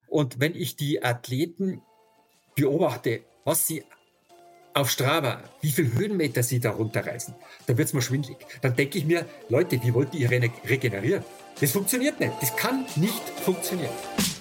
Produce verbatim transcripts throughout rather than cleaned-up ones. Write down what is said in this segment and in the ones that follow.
Und wenn ich die Athleten beobachte, was sie auf Strava, wie viele Höhenmeter sie da runterreißen, dann wird es mir schwindelig. Dann denke ich mir, Leute, wie wollt ihr re- regenerieren? Das funktioniert nicht. Das kann nicht funktionieren.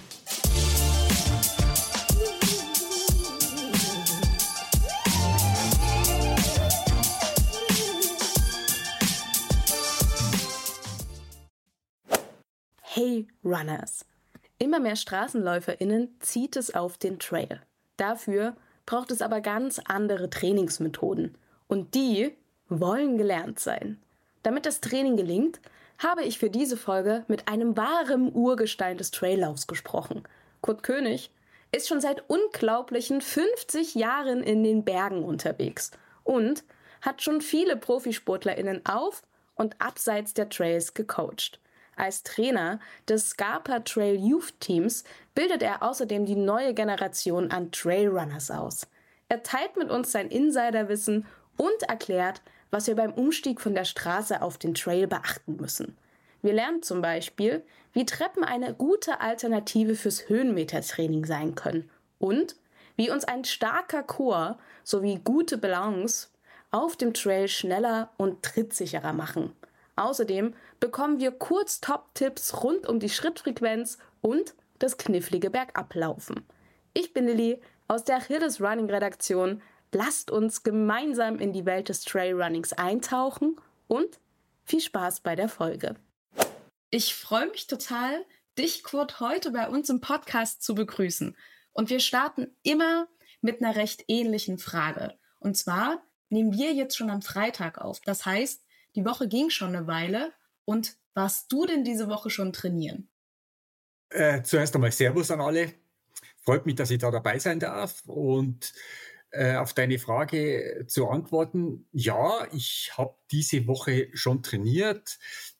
Hey Runners! Immer mehr StraßenläuferInnen zieht es auf den Trail. Dafür braucht es aber ganz andere Trainingsmethoden. Und die wollen gelernt sein. Damit das Training gelingt, habe ich für diese Folge mit einem wahren Urgestein des Traillaufs gesprochen. Kurt König ist schon seit unglaublichen fünfzig Jahren in den Bergen unterwegs und hat schon viele ProfisportlerInnen auf und abseits der Trails gecoacht. Als Trainer des Scarpa Trail Youth Teams bildet er außerdem die neue Generation an Trailrunners aus. Er teilt mit uns sein Insiderwissen und erklärt, was wir beim Umstieg von der Straße auf den Trail beachten müssen. Wir lernen zum Beispiel, wie Treppen eine gute Alternative fürs Höhenmetertraining sein können und wie uns ein starker Core sowie gute Balance auf dem Trail schneller und trittsicherer machen. Außerdem bekommen wir kurz Top-Tipps rund um die Schrittfrequenz und das knifflige Bergablaufen. Ich bin Lilly aus der Achilles Running Redaktion. Lasst uns gemeinsam in die Welt des Trailrunnings eintauchen und viel Spaß bei der Folge. Ich freue mich total, dich, Kurt, heute bei uns im Podcast zu begrüßen. Und wir starten immer mit einer recht ähnlichen Frage. Und zwar nehmen wir jetzt schon am Freitag auf. Das heißt, die Woche ging schon eine Weile. Und warst du denn diese Woche schon trainieren? Äh, zuerst einmal Servus an alle. Freut mich, dass ich da dabei sein darf. Und äh, auf deine Frage zu antworten, ja, ich habe diese Woche schon trainiert.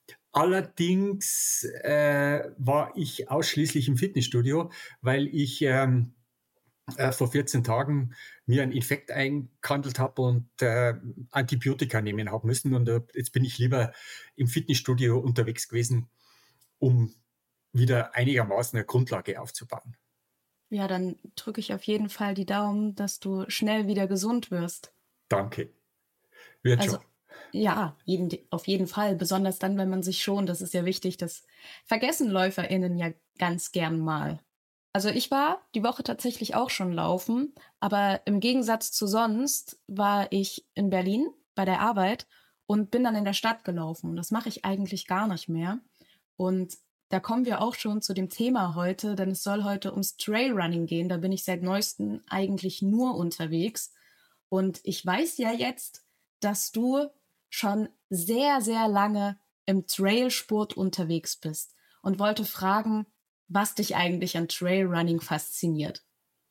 Allerdings äh, war ich ausschließlich im Fitnessstudio, weil ich ähm, äh, vor vierzehn Tagen mir einen Infekt eingehandelt habe und äh, Antibiotika nehmen habe müssen. Und äh, jetzt bin ich lieber im Fitnessstudio unterwegs gewesen, um wieder einigermaßen eine Grundlage aufzubauen. Ja, dann drücke ich auf jeden Fall die Daumen, dass du schnell wieder gesund wirst. Danke. Wird also, schon. Ja, jeden, auf jeden Fall. Besonders dann, wenn man sich schont. Das ist ja wichtig. Das vergessen LäuferInnen ja ganz gern mal. Also ich war die Woche tatsächlich auch schon laufen, aber im Gegensatz zu sonst war ich in Berlin bei der Arbeit und bin dann in der Stadt gelaufen. Das mache ich eigentlich gar nicht mehr. Und da kommen wir auch schon zu dem Thema heute, denn es soll heute ums Trailrunning gehen. Da bin ich seit neuestem eigentlich nur unterwegs. Und ich weiß ja jetzt, dass du schon sehr, sehr lange im Trailsport unterwegs bist und wollte fragen, was dich eigentlich an Trailrunning fasziniert.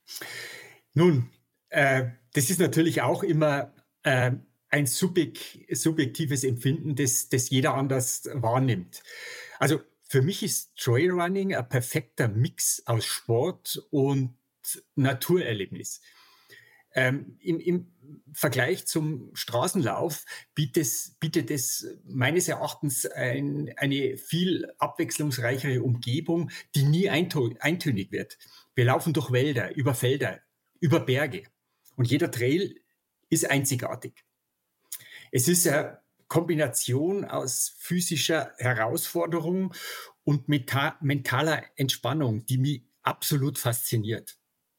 Nun, äh, das ist natürlich auch immer äh, ein subjek- subjektives Empfinden, das, das jeder anders wahrnimmt. Also für mich ist Trailrunning ein perfekter Mix aus Sport und Naturerlebnis. Ähm, im, Im Vergleich zum Straßenlauf bietet es, bietet es meines Erachtens ein, eine viel abwechslungsreichere Umgebung, die nie eintö- eintönig wird. Wir laufen durch Wälder, über Felder, über Berge und jeder Trail ist einzigartig. Es ist eine Kombination aus physischer Herausforderung und meta- mentaler Entspannung, die mich absolut fasziniert.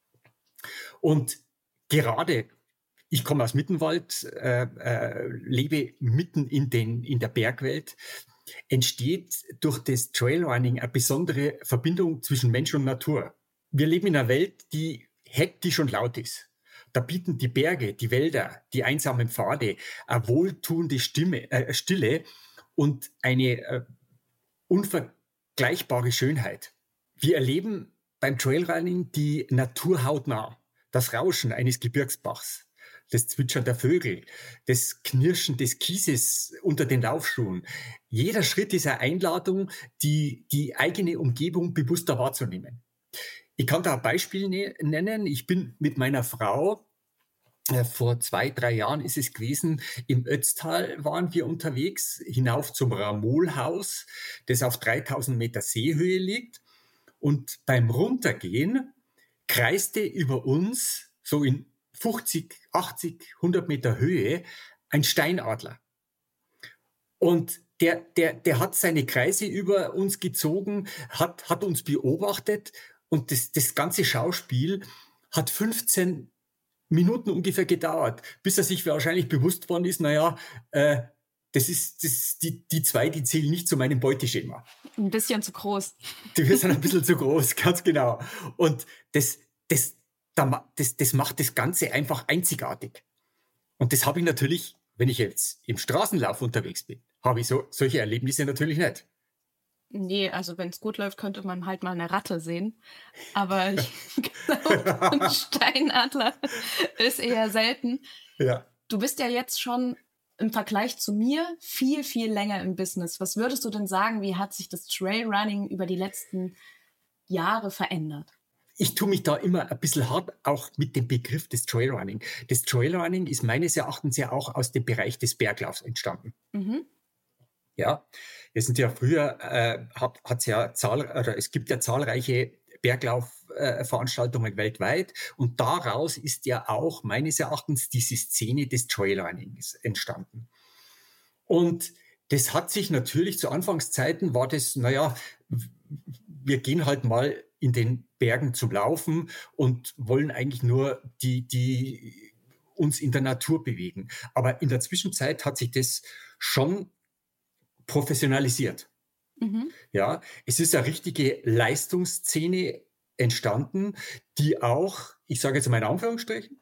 Und gerade, ich komme aus Mittenwald, äh, äh, lebe mitten in, den, in der Bergwelt, entsteht durch das Trailrunning eine besondere Verbindung zwischen Mensch und Natur. Wir leben in einer Welt, die hektisch und laut ist. Da bieten die Berge, die Wälder, die einsamen Pfade eine wohltuende Stimme, äh, Stille und eine äh, unvergleichbare Schönheit. Wir erleben beim Trailrunning die Natur hautnah. Das Rauschen eines Gebirgsbachs, das Zwitschern der Vögel, das Knirschen des Kieses unter den Laufschuhen. Jeder Schritt ist eine Einladung, die, die eigene Umgebung bewusster wahrzunehmen. Ich kann da ein Beispiel ne- nennen. Ich bin mit meiner Frau, äh, vor zwei, drei Jahren ist es gewesen, im Ötztal waren wir unterwegs, hinauf zum Ramolhaus, das auf dreitausend Meter Seehöhe liegt. Und beim Runtergehen kreiste über uns, so in fünfzig, achtzig, hundert Meter Höhe, ein Steinadler. Und der, der, der hat seine Kreise über uns gezogen, hat, hat uns beobachtet und das, das ganze Schauspiel hat fünfzehn Minuten ungefähr gedauert, bis er sich wahrscheinlich bewusst worden ist, naja, äh, das ist, das, die, die zwei, die zählen nicht zu meinem Beuteschema. Ein bisschen zu groß. Die sind ein bisschen zu groß, ganz genau. Und das, das, das, das macht das Ganze einfach einzigartig. Und das habe ich natürlich, wenn ich jetzt im Straßenlauf unterwegs bin, habe ich so, solche Erlebnisse natürlich nicht. Nee, also wenn es gut läuft, könnte man halt mal eine Ratte sehen. Aber ich glaube, ein Steinadler ist eher selten. Ja. Du bist ja jetzt schon im Vergleich zu mir viel, viel länger im Business. Was würdest du denn sagen, wie hat sich das Trailrunning über die letzten Jahre verändert? Ich tue mich da immer ein bisschen hart auch mit dem Begriff des Trailrunning. Das Trailrunning ist meines Erachtens ja auch aus dem Bereich des Berglaufs entstanden. Mhm. Ja, wir sind ja früher, äh, hat es ja zahl, oder es gibt ja zahlreiche Berglaufveranstaltungen äh, weltweit und daraus ist ja auch meines Erachtens diese Szene des Trailrunnings entstanden. Und das hat sich natürlich zu Anfangszeiten war das, naja, wir gehen halt mal in den Bergen zum Laufen und wollen eigentlich nur die, die uns in der Natur bewegen. Aber in der Zwischenzeit hat sich das schon professionalisiert. Mhm. Ja, es ist eine richtige Leistungsszene entstanden, die auch, ich sage jetzt mal in Anführungsstrichen,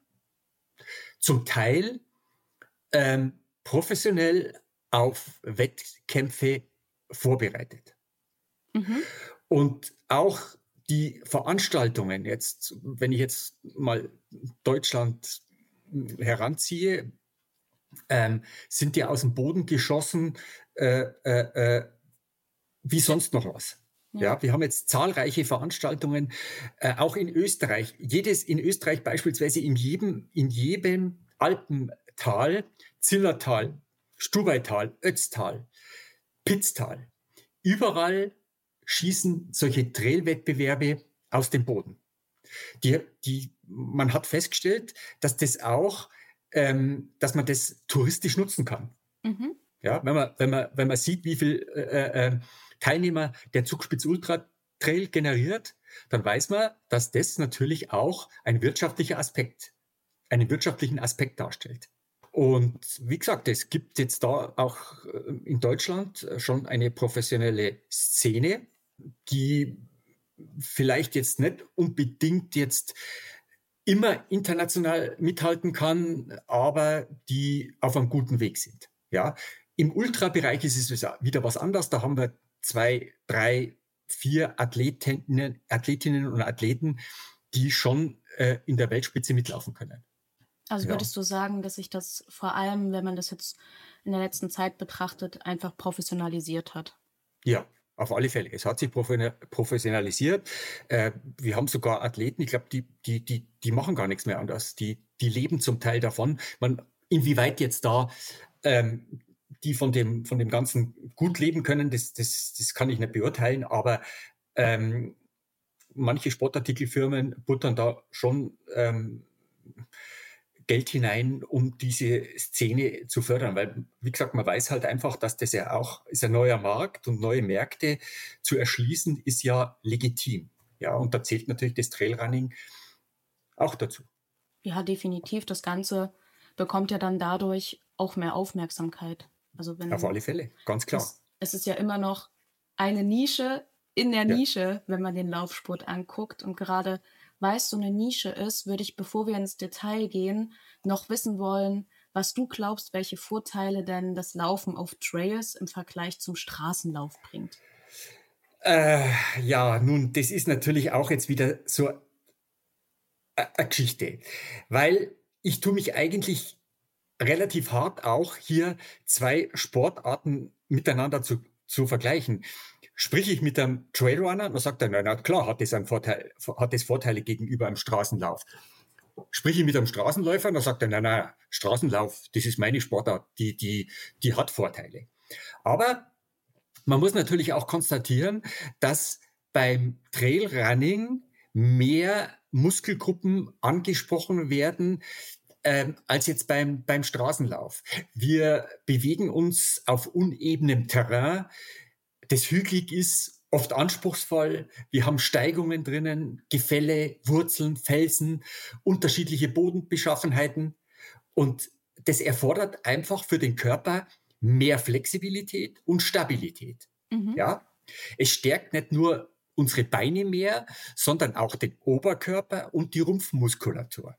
zum Teil ähm, professionell auf Wettkämpfe vorbereitet. Mhm. Und auch die Veranstaltungen jetzt, wenn ich jetzt mal Deutschland heranziehe, ähm, sind ja aus dem Boden geschossen äh, äh, äh, wie sonst noch was. Ja. Ja, wir haben jetzt zahlreiche Veranstaltungen, äh, auch in Österreich. Jedes in Österreich beispielsweise in jedem, in jedem Alpental, Zillertal, Stubaital, Ötztal, Pitztal, überall schießen solche Trailwettbewerbe aus dem Boden. Die, die, man hat festgestellt, dass das auch, ähm, dass man das touristisch nutzen kann. Mhm. Ja, wenn man, wenn man, wenn man sieht, wie viel äh, äh, Teilnehmer der Zugspitz Ultra Trail generiert, dann weiß man, dass das natürlich auch ein wirtschaftlicher Aspekt, einen wirtschaftlichen Aspekt darstellt. Und wie gesagt, es gibt jetzt da auch in Deutschland schon eine professionelle Szene, die vielleicht jetzt nicht unbedingt jetzt immer international mithalten kann, aber die auf einem guten Weg sind. Ja, im Ultrabereich ist es wieder was anderes. Da haben wir zwei, drei, vier Athletinnen, Athletinnen und Athleten, die schon äh, in der Weltspitze mitlaufen können. Also würdest ja. du sagen, dass sich das vor allem, wenn man das jetzt in der letzten Zeit betrachtet, einfach professionalisiert hat? Ja, auf alle Fälle. Es hat sich professionalisiert. Äh, wir haben sogar Athleten, ich glaube, die, die, die, die machen gar nichts mehr anders. Die, die leben zum Teil davon. Man, inwieweit jetzt da ähm, die von dem, von dem Ganzen gut leben können, das, das, das kann ich nicht beurteilen. Aber ähm, manche Sportartikelfirmen buttern da schon ähm, Geld hinein, um diese Szene zu fördern. Weil, wie gesagt, man weiß halt einfach, dass das ja auch ist ein neuer Markt und neue Märkte zu erschließen, ist ja legitim. Ja, und da zählt natürlich das Trailrunning auch dazu. Ja, definitiv. Das Ganze bekommt ja dann dadurch auch mehr Aufmerksamkeit. Also wenn, auf alle Fälle, ganz klar. Es, es ist ja immer noch eine Nische in der ja. Nische, wenn man den Laufsport anguckt. Und gerade weil es so eine Nische ist, würde ich, bevor wir ins Detail gehen, noch wissen wollen, was du glaubst, welche Vorteile denn das Laufen auf Trails im Vergleich zum Straßenlauf bringt. Äh, ja, nun, das ist natürlich auch jetzt wieder so eine Geschichte, weil ich tue mich eigentlich relativ hart auch hier zwei Sportarten miteinander zu, zu vergleichen. Sprich ich mit einem Trailrunner, dann sagt er, na, na klar, hat das einen Vorteil, hat das Vorteile gegenüber einem Straßenlauf. Sprich ich mit einem Straßenläufer, dann sagt er, na, na, Straßenlauf, das ist meine Sportart, die, die, die hat Vorteile. Aber man muss natürlich auch konstatieren, dass beim Trailrunning mehr Muskelgruppen angesprochen werden, ähm, als jetzt beim, beim Straßenlauf. Wir bewegen uns auf unebenem Terrain, das hügelig ist, oft anspruchsvoll. Wir haben Steigungen drinnen, Gefälle, Wurzeln, Felsen, unterschiedliche Bodenbeschaffenheiten. Und das erfordert einfach für den Körper mehr Flexibilität und Stabilität. Mhm. Ja? Es stärkt nicht nur unsere Beine mehr, sondern auch den Oberkörper und die Rumpfmuskulatur.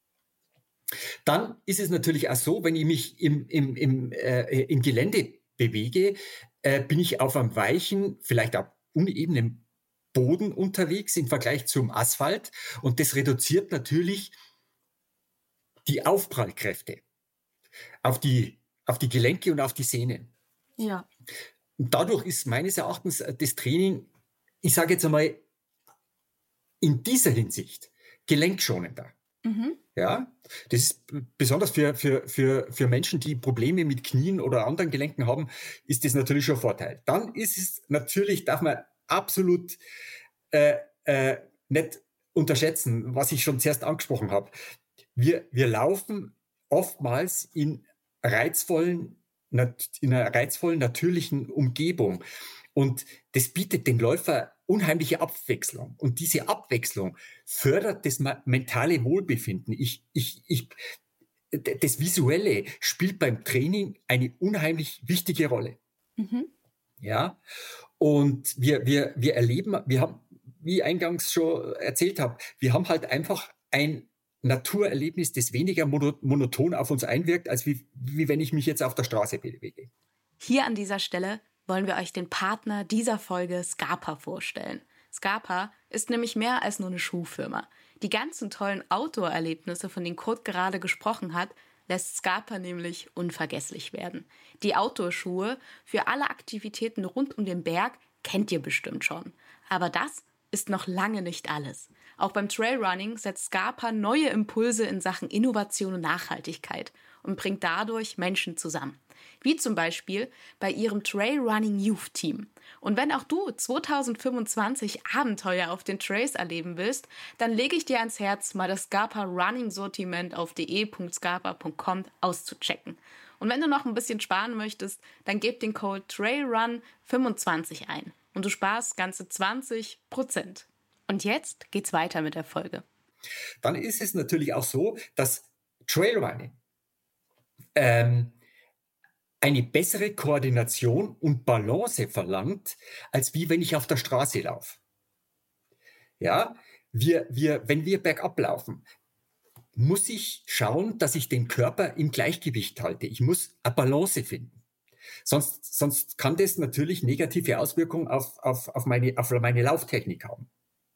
Dann ist es natürlich auch so, wenn ich mich im, im, im, äh, im Gelände bewege, äh, bin ich auf einem weichen, vielleicht auch unebenen Boden unterwegs im Vergleich zum Asphalt. Und das reduziert natürlich die Aufprallkräfte auf die, auf die Gelenke und auf die Sehnen. Ja. Und dadurch ist meines Erachtens das Training, ich sage jetzt einmal, in dieser Hinsicht gelenkschonender. Mhm. Ja, das ist besonders für, für, für, für Menschen, die Probleme mit Knien oder anderen Gelenken haben, ist das natürlich schon ein Vorteil. Dann ist es natürlich, darf man absolut äh, äh, nicht unterschätzen, was ich schon zuerst angesprochen habe. Wir, wir laufen oftmals in reizvollen, in einer reizvollen, natürlichen Umgebung. Und das bietet den Läufer unheimliche Abwechslung. Und diese Abwechslung fördert das mentale Wohlbefinden. Ich, ich, ich, das Visuelle spielt beim Training eine unheimlich wichtige Rolle. Mhm. Ja. Und wir, wir, wir erleben, wir haben, wie ich eingangs schon erzählt habe, wir haben halt einfach ein Naturerlebnis, das weniger monoton auf uns einwirkt, als wie, wie wenn ich mich jetzt auf der Straße bewege. Hier an dieser Stelle wollen wir euch den Partner dieser Folge Scarpa vorstellen. Scarpa ist nämlich mehr als nur eine Schuhfirma. Die ganzen tollen Outdoor-Erlebnisse, von denen Kurt gerade gesprochen hat, lässt Scarpa nämlich unvergesslich werden. Die Outdoor-Schuhe für alle Aktivitäten rund um den Berg kennt ihr bestimmt schon. Aber das ist noch lange nicht alles. Auch beim Trailrunning setzt Scarpa neue Impulse in Sachen Innovation und Nachhaltigkeit und bringt dadurch Menschen zusammen. Wie zum Beispiel bei ihrem Trailrunning Youth Team. Und wenn auch du zwanzig fünfundzwanzig Abenteuer auf den Trails erleben willst, dann lege ich dir ans Herz, mal das Scarpa Running Sortiment auf de punkt scarpa punkt com auszuchecken. Und wenn du noch ein bisschen sparen möchtest, dann gib den Code TRAILRUN fünfundzwanzig ein und du sparst ganze zwanzig Prozent. Und jetzt geht's weiter mit der Folge. Dann ist es natürlich auch so, dass Trailrunning ähm, eine bessere Koordination und Balance verlangt, als wie wenn ich auf der Straße laufe. Ja, wir, wir, wenn wir bergab laufen, muss ich schauen, dass ich den Körper im Gleichgewicht halte. Ich muss eine Balance finden. Sonst, sonst kann das natürlich negative Auswirkungen auf, auf, auf, meine, auf meine Lauftechnik haben.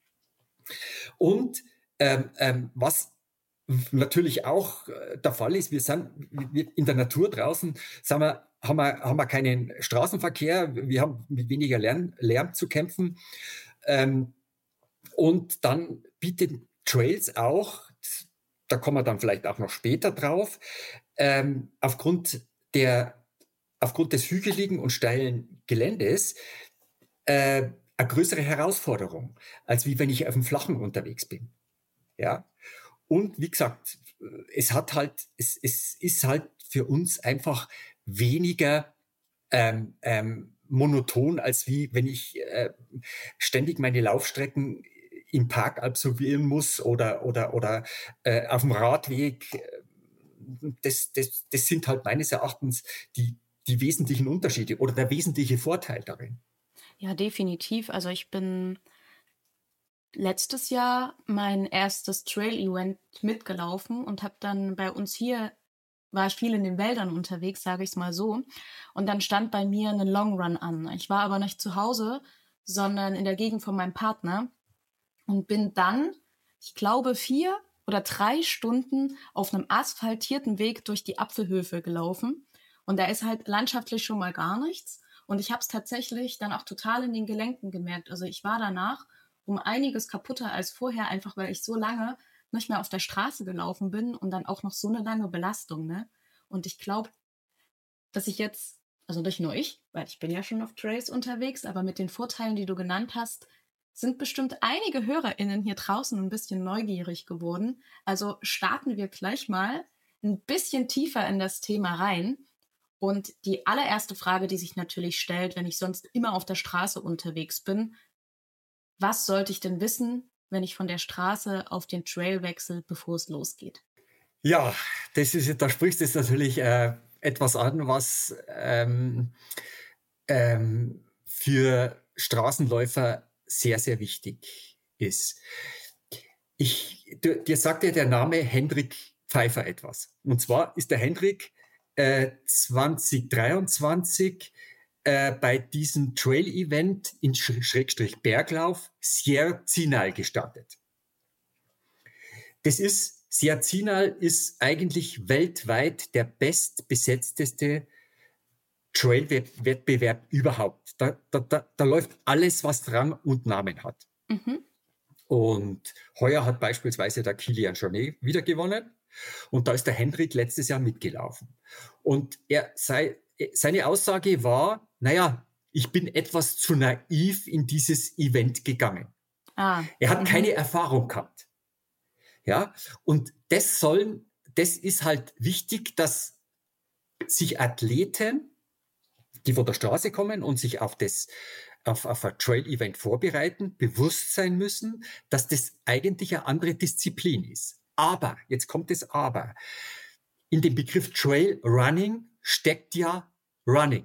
Und ähm, ähm, was natürlich auch der Fall ist, wir sind in der Natur draußen, sagen wir, haben, wir, haben wir keinen Straßenverkehr, wir haben mit weniger Lärm, Lärm zu kämpfen. Ähm, und dann bietet Trails auch, da kommen wir dann vielleicht auch noch später drauf, ähm, aufgrund, der, aufgrund des hügeligen und steilen Geländes äh, eine größere Herausforderung, als wie wenn ich auf dem Flachen unterwegs bin. Ja. Und wie gesagt, es hat halt, es, es ist halt für uns einfach weniger ähm, ähm, monoton, als wie wenn ich äh, ständig meine Laufstrecken im Park absolvieren muss oder, oder, oder äh, auf dem Radweg. Das, das, das sind halt meines Erachtens die, die wesentlichen Unterschiede oder der wesentliche Vorteil darin. Ja, definitiv. Also ich bin letztes Jahr mein erstes Trail-Event mitgelaufen und habe dann bei uns hier, war ich viel in den Wäldern unterwegs, sage ich es mal so. Und dann stand bei mir ein Long Run an. Ich war aber nicht zu Hause, sondern in der Gegend von meinem Partner und bin dann, ich glaube, vier oder drei Stunden auf einem asphaltierten Weg durch die Apfelhöfe gelaufen. Und da ist halt landschaftlich schon mal gar nichts. Und ich habe es tatsächlich dann auch total in den Gelenken gemerkt. Also ich war danach um einiges kaputter als vorher, einfach weil ich so lange nicht mehr auf der Straße gelaufen bin und dann auch noch so eine lange Belastung, ne? Und ich glaube, dass ich jetzt, also nicht nur ich, weil ich bin ja schon auf Trails unterwegs, aber mit den Vorteilen, die du genannt hast, sind bestimmt einige HörerInnen hier draußen ein bisschen neugierig geworden. Also starten wir gleich mal ein bisschen tiefer in das Thema rein. Und die allererste Frage, die sich natürlich stellt, wenn ich sonst immer auf der Straße unterwegs bin: Was sollte ich denn wissen, wenn ich von der Straße auf den Trail wechsle, bevor es losgeht? Ja, das ist, da sprichst du jetzt natürlich äh, etwas an, was ähm, ähm, für Straßenläufer sehr, sehr wichtig ist. Ich, du, dir sagt ja der Name Hendrik Pfeiffer etwas. Und zwar ist der Hendrik äh, zwanzig dreiundzwanzig äh, bei diesem Trail-Event in Schrägstrich Berglauf Sierre Zinal gestartet. Das ist, Sierre Zinal ist eigentlich weltweit der bestbesetzteste Trail-Wettbewerb überhaupt. Da, da, da, da läuft alles, was Rang und Namen hat. Mhm. Und heuer hat beispielsweise der Kilian Jornet wieder gewonnen. Und da ist der Hendrik letztes Jahr mitgelaufen. Und er sei, seine Aussage war, naja, ich bin etwas zu naiv in dieses Event gegangen. Ah. Er hat mhm. keine Erfahrung gehabt. Ja, und das sollen, das ist halt wichtig, dass sich Athleten, die von der Straße kommen und sich auf das, auf, auf ein Trail-Event vorbereiten, bewusst sein müssen, dass das eigentlich eine andere Disziplin ist. Aber, jetzt kommt das Aber, in dem Begriff Trail Running steckt ja Running.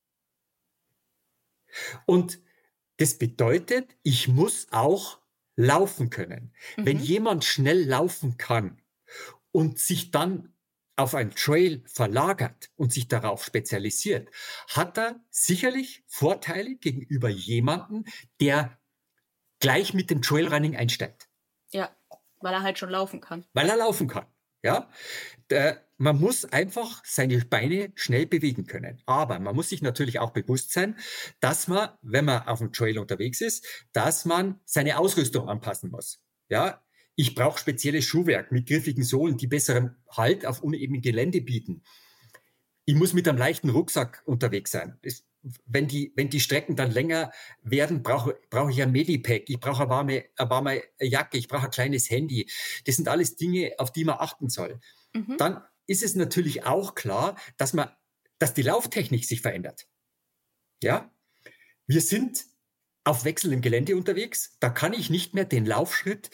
Und das bedeutet, ich muss auch laufen können. Mhm. Wenn jemand schnell laufen kann und sich dann auf ein Trail verlagert und sich darauf spezialisiert, hat er sicherlich Vorteile gegenüber jemandem, der gleich mit dem Trailrunning einsteigt. Ja, weil er halt schon laufen kann. Weil er laufen kann, ja. Der, man muss einfach seine Beine schnell bewegen können. Aber man muss sich natürlich auch bewusst sein, dass man, wenn man auf dem Trail unterwegs ist, dass man seine Ausrüstung anpassen muss. Ja, ich brauche spezielles Schuhwerk mit griffigen Sohlen, die besseren Halt auf unebenem Gelände bieten. Ich muss mit einem leichten Rucksack unterwegs sein. Es, wenn, die, wenn die Strecken dann länger werden, brauche brauch ich ein Medipack, ich brauche eine warme, eine warme Jacke, ich brauche ein kleines Handy. Das sind alles Dinge, auf die man achten soll. Mhm. Dann ist es natürlich auch klar, dass man, dass die Lauftechnik sich verändert. Ja, wir sind auf wechselndem Gelände unterwegs. Da kann ich nicht mehr den Laufschritt,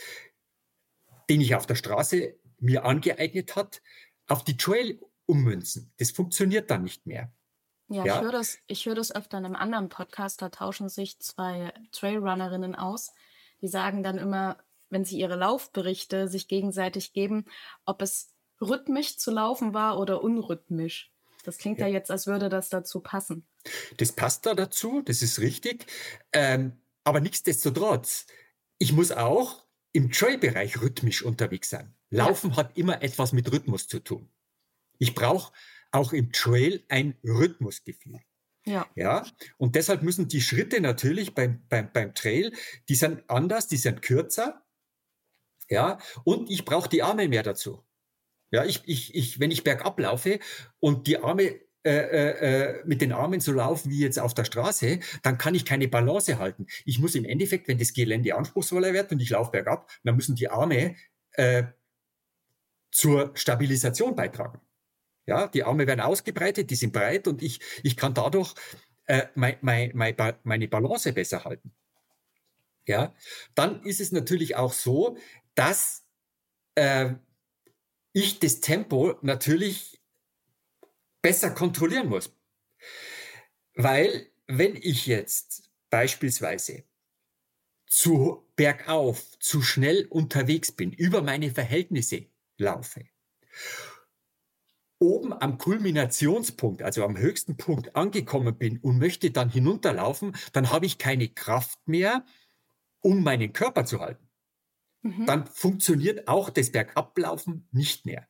den ich auf der Straße mir angeeignet hat, auf die Trail ummünzen. Das funktioniert dann nicht mehr. Ja, ja? ich höre das, ich höre das öfter in einem anderen Podcast, da tauschen sich zwei Trailrunnerinnen aus. Die sagen dann immer, wenn sie ihre Laufberichte sich gegenseitig geben, ob es rhythmisch zu laufen war oder unrhythmisch. Das klingt ja, ja jetzt, als würde das dazu passen. Das passt da dazu, das ist richtig. Ähm, aber nichtsdestotrotz, ich muss auch im Trail-Bereich rhythmisch unterwegs sein. Laufen ja. hat immer etwas mit Rhythmus zu tun. Ich brauche auch im Trail ein Rhythmusgefühl. Ja. Ja. Und deshalb müssen die Schritte natürlich beim, beim, beim Trail, die sind anders, die sind kürzer. Ja. Und ich brauche die Arme mehr dazu. Ja, ich, ich, ich, wenn ich bergab laufe und die Arme äh, äh, mit den Armen so laufen wie jetzt auf der Straße, dann kann ich keine Balance halten. Ich muss im Endeffekt, wenn das Gelände anspruchsvoller wird und ich laufe bergab, dann müssen die Arme äh, zur Stabilisation beitragen. Ja, die Arme werden ausgebreitet, die sind breit und ich, ich kann dadurch äh, mein, mein, mein, meine Balance besser halten. Ja, dann ist es natürlich auch so, dass äh, ich das Tempo natürlich besser kontrollieren muss. Weil wenn ich jetzt beispielsweise zu bergauf, zu schnell unterwegs bin, über meine Verhältnisse laufe, oben am Kulminationspunkt, also am höchsten Punkt angekommen bin und möchte dann hinunterlaufen, dann habe ich keine Kraft mehr, um meinen Körper zu halten. Mhm. Dann funktioniert auch das Bergablaufen nicht mehr.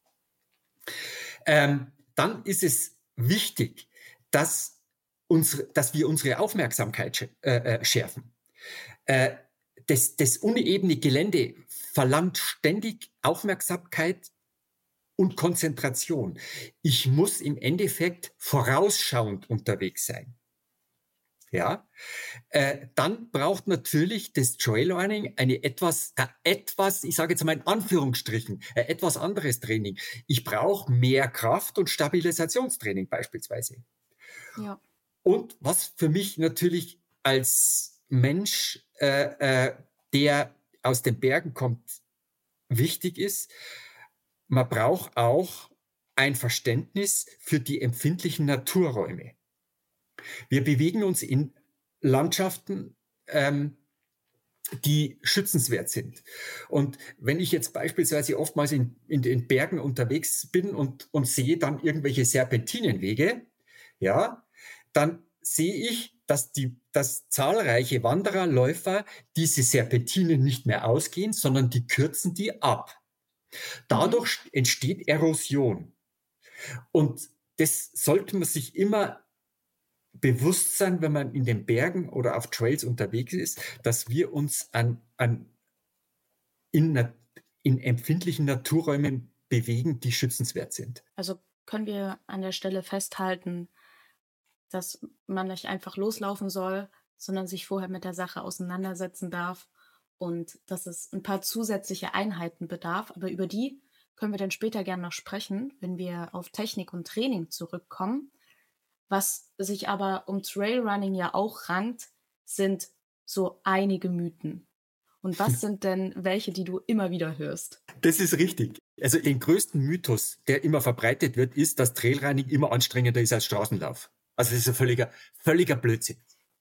Ähm, dann ist es wichtig, dass, unsere, dass wir unsere Aufmerksamkeit äh, schärfen. Äh, das, das unebene Gelände verlangt ständig Aufmerksamkeit und Konzentration. Ich muss im Endeffekt vorausschauend unterwegs sein. Ja, äh, dann braucht natürlich das Trailrunning eine etwas, äh, etwas, ich sage jetzt mal in Anführungsstrichen, äh, etwas anderes Training. Ich brauche mehr Kraft und Stabilisationstraining beispielsweise. Ja. Und was für mich natürlich als Mensch, äh, äh, der aus den Bergen kommt, wichtig ist, man braucht auch ein Verständnis für die empfindlichen Naturräume. Wir bewegen uns in Landschaften, ähm, die schützenswert sind. Und wenn ich jetzt beispielsweise oftmals in, in den Bergen unterwegs bin und, und sehe dann irgendwelche Serpentinenwege, ja, dann sehe ich, dass, die, dass zahlreiche Wanderer, Läufer diese Serpentinen nicht mehr ausgehen, sondern die kürzen die ab. Dadurch mhm. entsteht Erosion. Und das sollte man sich immer bewusst sein, wenn man in den Bergen oder auf Trails unterwegs ist, dass wir uns an, an in, in empfindlichen Naturräumen bewegen, die schützenswert sind. Also können wir an der Stelle festhalten, dass man nicht einfach loslaufen soll, sondern sich vorher mit der Sache auseinandersetzen darf und dass es ein paar zusätzliche Einheiten bedarf. Aber über die können wir dann später gerne noch sprechen, wenn wir auf Technik und Training zurückkommen. Was sich aber um Trailrunning ja auch rankt, sind so einige Mythen. Und was sind denn welche, die du immer wieder hörst? Das ist richtig. Also den größten Mythos, der immer verbreitet wird, ist, dass Trailrunning immer anstrengender ist als Straßenlauf. Also das ist ein völliger, völliger Blödsinn.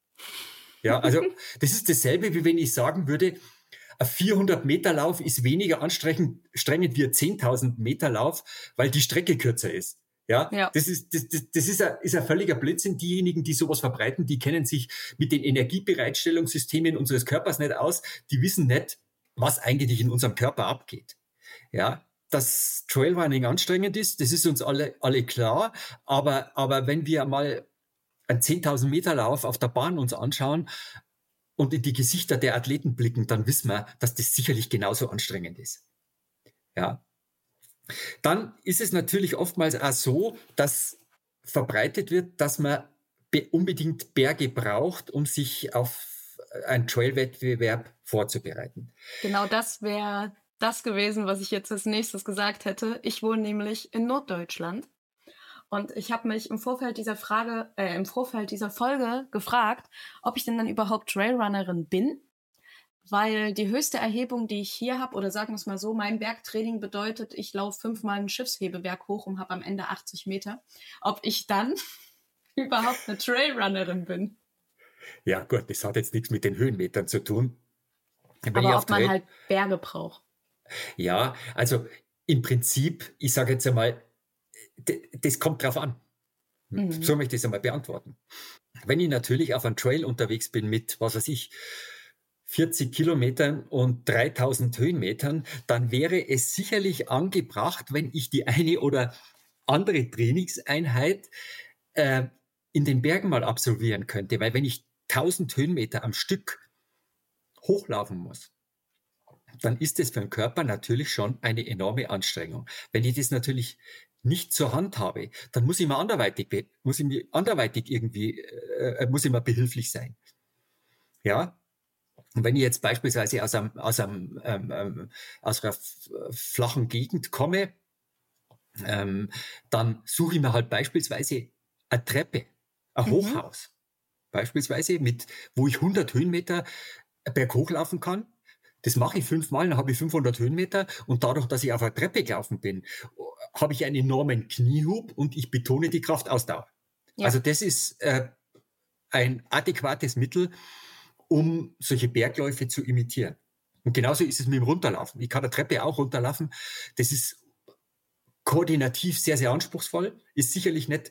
Ja, also das ist dasselbe, wie wenn ich sagen würde, ein vierhundert Meter Lauf ist weniger anstrengend wie ein zehntausend Meter Lauf, weil die Strecke kürzer ist. Ja, ja, das ist, das, das, das ist ein, ist ein völliger Blödsinn. Diejenigen, die sowas verbreiten, die kennen sich mit den Energiebereitstellungssystemen unseres Körpers nicht aus. Die wissen nicht, was eigentlich in unserem Körper abgeht. Ja, dass Trailrunning anstrengend ist, das ist uns alle, alle klar. Aber, aber wenn wir mal einen zehntausend Meter Lauf auf der Bahn uns anschauen und in die Gesichter der Athleten blicken, dann wissen wir, dass das sicherlich genauso anstrengend ist. Ja. Dann ist es natürlich oftmals auch so, dass verbreitet wird, dass man be- unbedingt Berge braucht, um sich auf einen Trailwettbewerb vorzubereiten. Genau das wäre das gewesen, was ich jetzt als nächstes gesagt hätte. Ich wohne nämlich in Norddeutschland und ich habe mich im Vorfeld dieser Frage, äh, im Vorfeld dieser Folge gefragt, ob ich denn dann überhaupt Trailrunnerin bin. Weil die höchste Erhebung, die ich hier habe, oder sagen wir es mal so, mein Bergtraining bedeutet, ich laufe fünfmal einen Schiffshebeberg hoch und habe am Ende achtzig Meter. Ob ich dann überhaupt eine Trailrunnerin bin. Ja gut, das hat jetzt nichts mit den Höhenmetern zu tun. Wenn Aber ob man Trail- halt Berge braucht. Ja, also im Prinzip, ich sage jetzt einmal, d- das kommt drauf an. Mhm. So möchte ich es einmal beantworten. Wenn ich natürlich auf einem Trail unterwegs bin mit, was weiß ich, vierzig Kilometern und dreitausend Höhenmetern, dann wäre es sicherlich angebracht, wenn ich die eine oder andere Trainingseinheit äh, in den Bergen mal absolvieren könnte. Weil wenn ich tausend Höhenmeter am Stück hochlaufen muss, dann ist das für den Körper natürlich schon eine enorme Anstrengung. Wenn ich das natürlich nicht zur Hand habe, dann muss ich mir anderweitig, muss ich mir anderweitig irgendwie, äh, muss ich mir behilflich sein. Ja, und wenn ich jetzt beispielsweise aus, einem, aus, einem, ähm, aus einer flachen Gegend komme, ähm, dann suche ich mir halt beispielsweise eine Treppe, ein mhm. Hochhaus, beispielsweise, mit, wo ich hundert Höhenmeter berghoch laufen kann. Das mache ich fünfmal, dann habe ich fünfhundert Höhenmeter und dadurch, dass ich auf einer Treppe gelaufen bin, habe ich einen enormen Kniehub und ich betone die Kraftausdauer. Ja. Also das ist äh, ein adäquates Mittel, um solche Bergläufe zu imitieren. Und genauso ist es mit dem Runterlaufen. Ich kann eine Treppe auch runterlaufen. Das ist koordinativ sehr, sehr anspruchsvoll. Ist sicherlich nicht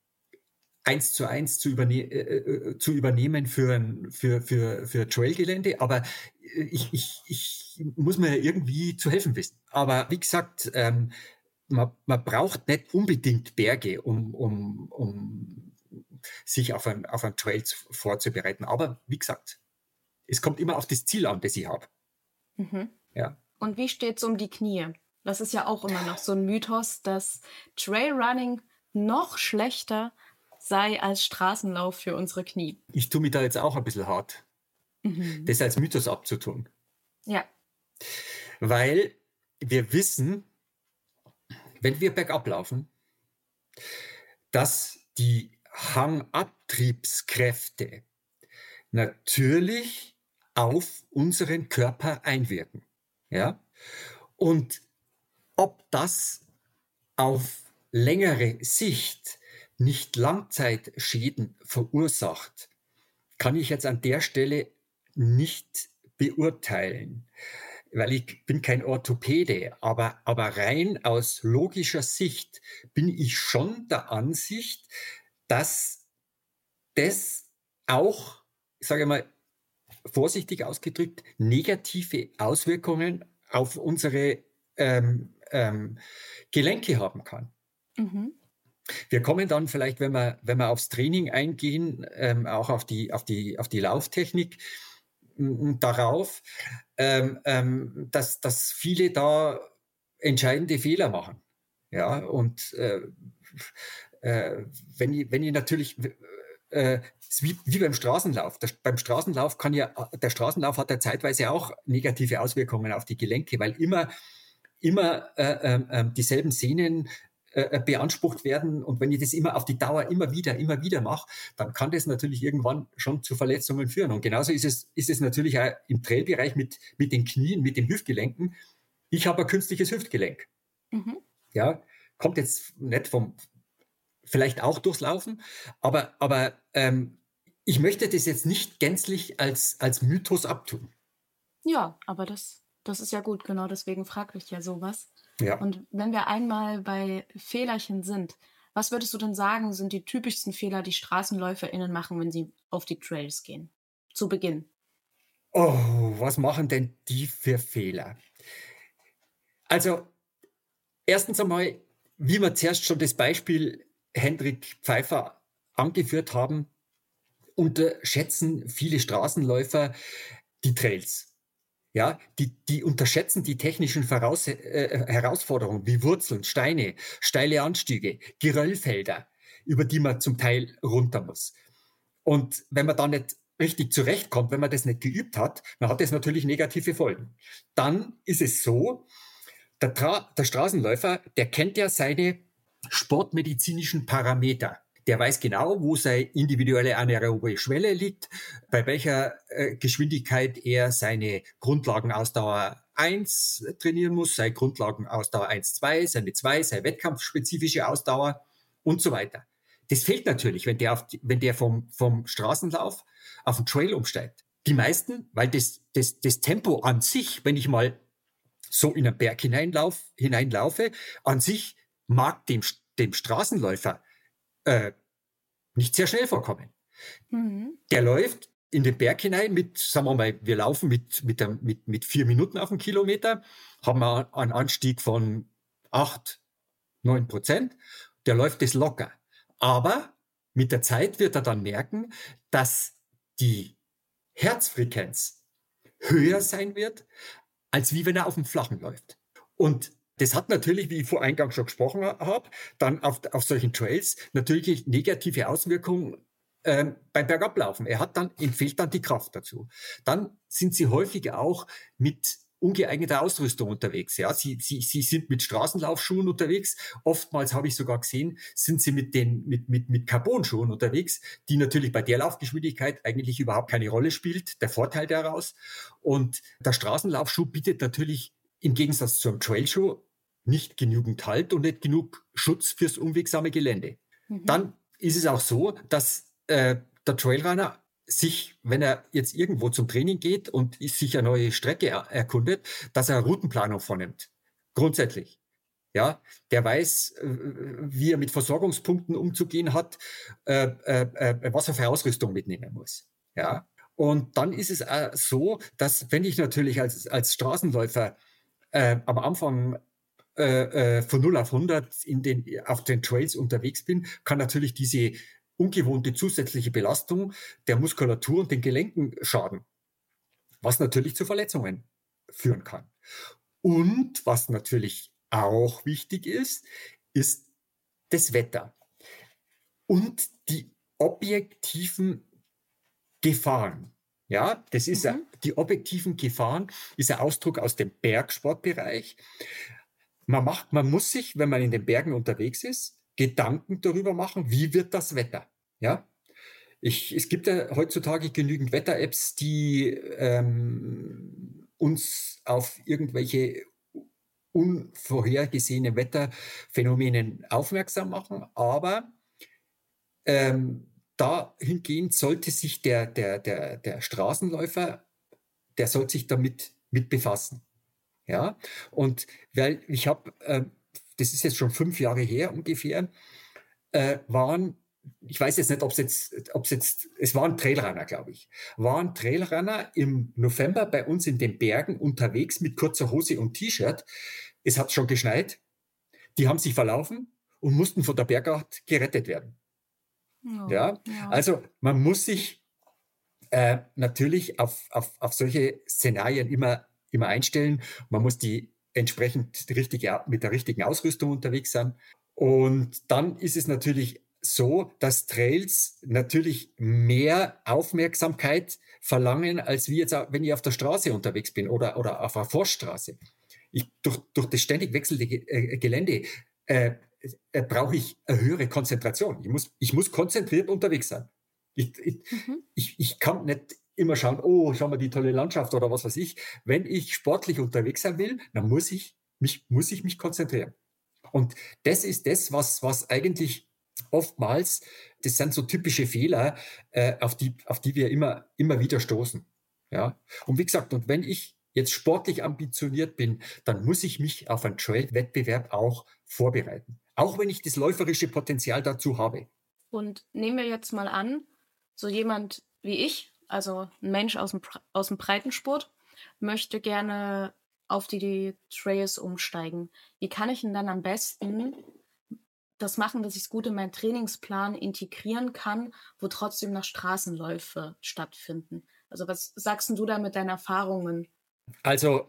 eins zu eins zu, überne äh, zu übernehmen für, ein, für, für, für Trailgelände, aber ich, ich, ich muss mir irgendwie zu helfen wissen. Aber wie gesagt, ähm, man, man braucht nicht unbedingt Berge, um, um, um sich auf ein, auf ein Trail vorzubereiten. Aber wie gesagt, es kommt immer auf das Ziel an, das ich habe. Mhm. Ja. Und wie steht es um die Knie? Das ist ja auch immer noch so ein Mythos, dass Trailrunning noch schlechter sei als Straßenlauf für unsere Knie. Ich tue mich da jetzt auch ein bisschen hart, mhm. das als Mythos abzutun. Ja. Weil wir wissen, wenn wir bergab laufen, dass die Hangabtriebskräfte natürlich auf unseren Körper einwirken. Ja? Und ob das auf längere Sicht nicht Langzeitschäden verursacht, kann ich jetzt an der Stelle nicht beurteilen, weil ich bin kein Orthopäde, aber, aber rein aus logischer Sicht bin ich schon der Ansicht, dass das auch, ich sage mal, vorsichtig ausgedrückt, negative Auswirkungen auf unsere ähm, ähm, Gelenke haben kann. Mhm. Wir kommen dann vielleicht, wenn wir, wenn wir aufs Training eingehen, ähm, auch auf die, auf die, auf die Lauftechnik, m- darauf, ähm, ähm, dass, dass viele da entscheidende Fehler machen. Ja, und äh, äh, wenn, ich, wenn ich natürlich, äh, wie, wie beim Straßenlauf, der, beim Straßenlauf kann ja, der Straßenlauf hat ja zeitweise auch negative Auswirkungen auf die Gelenke, weil immer, immer äh, äh, dieselben Sehnen äh, beansprucht werden. Und wenn ich das immer auf die Dauer immer wieder, immer wieder mache, dann kann das natürlich irgendwann schon zu Verletzungen führen. Und genauso ist es, ist es natürlich auch im Trailbereich mit, mit den Knien, mit den Hüftgelenken. Ich habe ein künstliches Hüftgelenk. Mhm. Ja, kommt jetzt nicht vom, vielleicht auch durchs Laufen, aber, aber ähm, ich möchte das jetzt nicht gänzlich als, als Mythos abtun. Ja, aber das, das ist ja gut, genau deswegen frage ich ja sowas. Ja. Und wenn wir einmal bei Fehlerchen sind, was würdest du denn sagen, sind die typischsten Fehler, die StraßenläuferInnen machen, wenn sie auf die Trails gehen? Zu Beginn. Oh, was machen denn die für Fehler? Also, erstens einmal, wie wir zuerst schon das Beispiel Hendrik Pfeiffer angeführt haben, unterschätzen viele Straßenläufer die Trails. Ja, die, die unterschätzen die technischen Voraus äh, Herausforderungen wie Wurzeln, Steine, steile Anstiege, Geröllfelder, über die man zum Teil runter muss. Und wenn man da nicht richtig zurechtkommt, wenn man das nicht geübt hat, dann hat das natürlich negative Folgen. Dann ist es so, der, Tra der Straßenläufer, der kennt ja seine sportmedizinischen Parameter. Der weiß genau, wo seine individuelle anaerobe Schwelle liegt, bei welcher äh, Geschwindigkeit er seine Grundlagenausdauer eins trainieren muss, seine Grundlagenausdauer eins, zwei, seine zwei, seine wettkampfspezifische Ausdauer und so weiter. Das fehlt natürlich, wenn der, auf die, wenn der vom, vom Straßenlauf auf den Trail umsteigt. Die meisten, weil das, das, das Tempo an sich, wenn ich mal so in einen Berg hineinlauf, hineinlaufe, an sich mag dem, dem Straßenläufer äh, nicht sehr schnell vorkommen. Mhm. Der läuft in den Berg hinein mit, sagen wir mal, wir laufen mit, mit, der, mit, mit vier Minuten auf den Kilometer, haben wir einen Anstieg von acht, neun Prozent. Der läuft das locker. Aber mit der Zeit wird er dann merken, dass die Herzfrequenz höher sein wird, als wie wenn er auf dem Flachen läuft. Und das hat natürlich, wie ich vor Eingang schon gesprochen habe, dann auf, auf solchen Trails natürlich negative Auswirkungen ähm, beim Bergablaufen. Er hat dann, ihm fehlt dann die Kraft dazu. Dann sind sie häufig auch mit ungeeigneter Ausrüstung unterwegs. Ja, sie, sie, sie sind mit Straßenlaufschuhen unterwegs. Oftmals habe ich sogar gesehen, sind sie mit den, mit, mit, mit Carbon-Schuhen unterwegs, die natürlich bei der Laufgeschwindigkeit eigentlich überhaupt keine Rolle spielt. Der Vorteil daraus. Und der Straßenlaufschuh bietet natürlich im Gegensatz zum Trailschuh nicht genügend Halt und nicht genug Schutz fürs unwegsame Gelände. Mhm. Dann ist es auch so, dass äh, der Trailrunner sich, wenn er jetzt irgendwo zum Training geht und sich eine neue Strecke er erkundet, dass er eine Routenplanung vornimmt. Grundsätzlich. Ja, der weiß, äh, wie er mit Versorgungspunkten umzugehen hat, äh, äh, was er für Ausrüstung mitnehmen muss. Ja. Und dann ist es äh, so, dass wenn ich natürlich als, als Straßenläufer äh, am Anfang äh, äh, von null auf hundert in den, auf den Trails unterwegs bin, kann natürlich diese ungewohnte zusätzliche Belastung der Muskulatur und den Gelenken schaden, was natürlich zu Verletzungen führen kann. Und was natürlich auch wichtig ist, ist das Wetter. und die objektiven Gefahren. Ja, das ist mhm. ein, die objektiven Gefahren ist ein Ausdruck aus dem Bergsportbereich. Man macht, man muss sich, wenn man in den Bergen unterwegs ist, Gedanken darüber machen, wie wird das Wetter? Ja, ich, es gibt ja heutzutage genügend Wetter-Apps, die ähm, uns auf irgendwelche unvorhergesehene Wetterphänomenen aufmerksam machen, aber ähm, dahingehend sollte sich der, der, der, der Straßenläufer, der sollte sich damit mit befassen. Ja, und weil ich habe, äh, das ist jetzt schon fünf Jahre her ungefähr, äh, waren, ich weiß jetzt nicht, ob es jetzt, ob es jetzt, es waren Trailrunner, glaube ich, waren Trailrunner im November bei uns in den Bergen unterwegs mit kurzer Hose und T-Shirt. Es hat schon geschneit. Die haben sich verlaufen und mussten von der Bergwacht gerettet werden. Oh, ja? ja, also man muss sich äh, natürlich auf, auf, auf solche Szenarien immer, immer einstellen. Man muss die entsprechend die richtige, mit der richtigen Ausrüstung unterwegs sein. Und dann ist es natürlich so, dass Trails natürlich mehr Aufmerksamkeit verlangen, als wie jetzt, wenn ich auf der Straße unterwegs bin oder, oder auf einer Forststraße. Ich, durch, durch das ständig wechselnde äh, Gelände äh, äh, brauche ich eine höhere Konzentration. Ich muss, ich muss konzentriert unterwegs sein. Ich, ich, mhm. ich, ich kann nicht immer schauen, oh, schau mal die tolle Landschaft oder was weiß ich. Wenn ich sportlich unterwegs sein will, dann muss ich mich, muss ich mich konzentrieren. Und das ist das, was, was eigentlich oftmals, das sind so typische Fehler, äh, auf die, auf die wir immer, immer wieder stoßen. Ja? Und wie gesagt, und wenn ich jetzt sportlich ambitioniert bin, dann muss ich mich auf einen Trail-Wettbewerb auch vorbereiten. Auch wenn ich das läuferische Potenzial dazu habe. Und nehmen wir jetzt mal an, so jemand wie ich, also ein Mensch aus dem, aus dem Breitensport, möchte gerne auf die, die Trails umsteigen. Wie kann ich denn dann am besten das machen, dass ich es gut in meinen Trainingsplan integrieren kann, wo trotzdem noch Straßenläufe stattfinden? Also was sagst du da mit deinen Erfahrungen? Also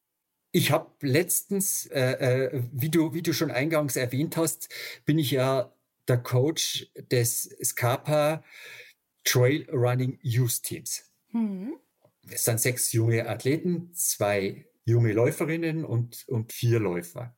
ich habe letztens, äh, äh, wie du, wie du schon eingangs erwähnt hast, bin ich ja der Coach des Scarpa Trail Running Youth Teams. Hm. Es sind sechs junge Athleten, zwei junge Läuferinnen und, und vier Läufer.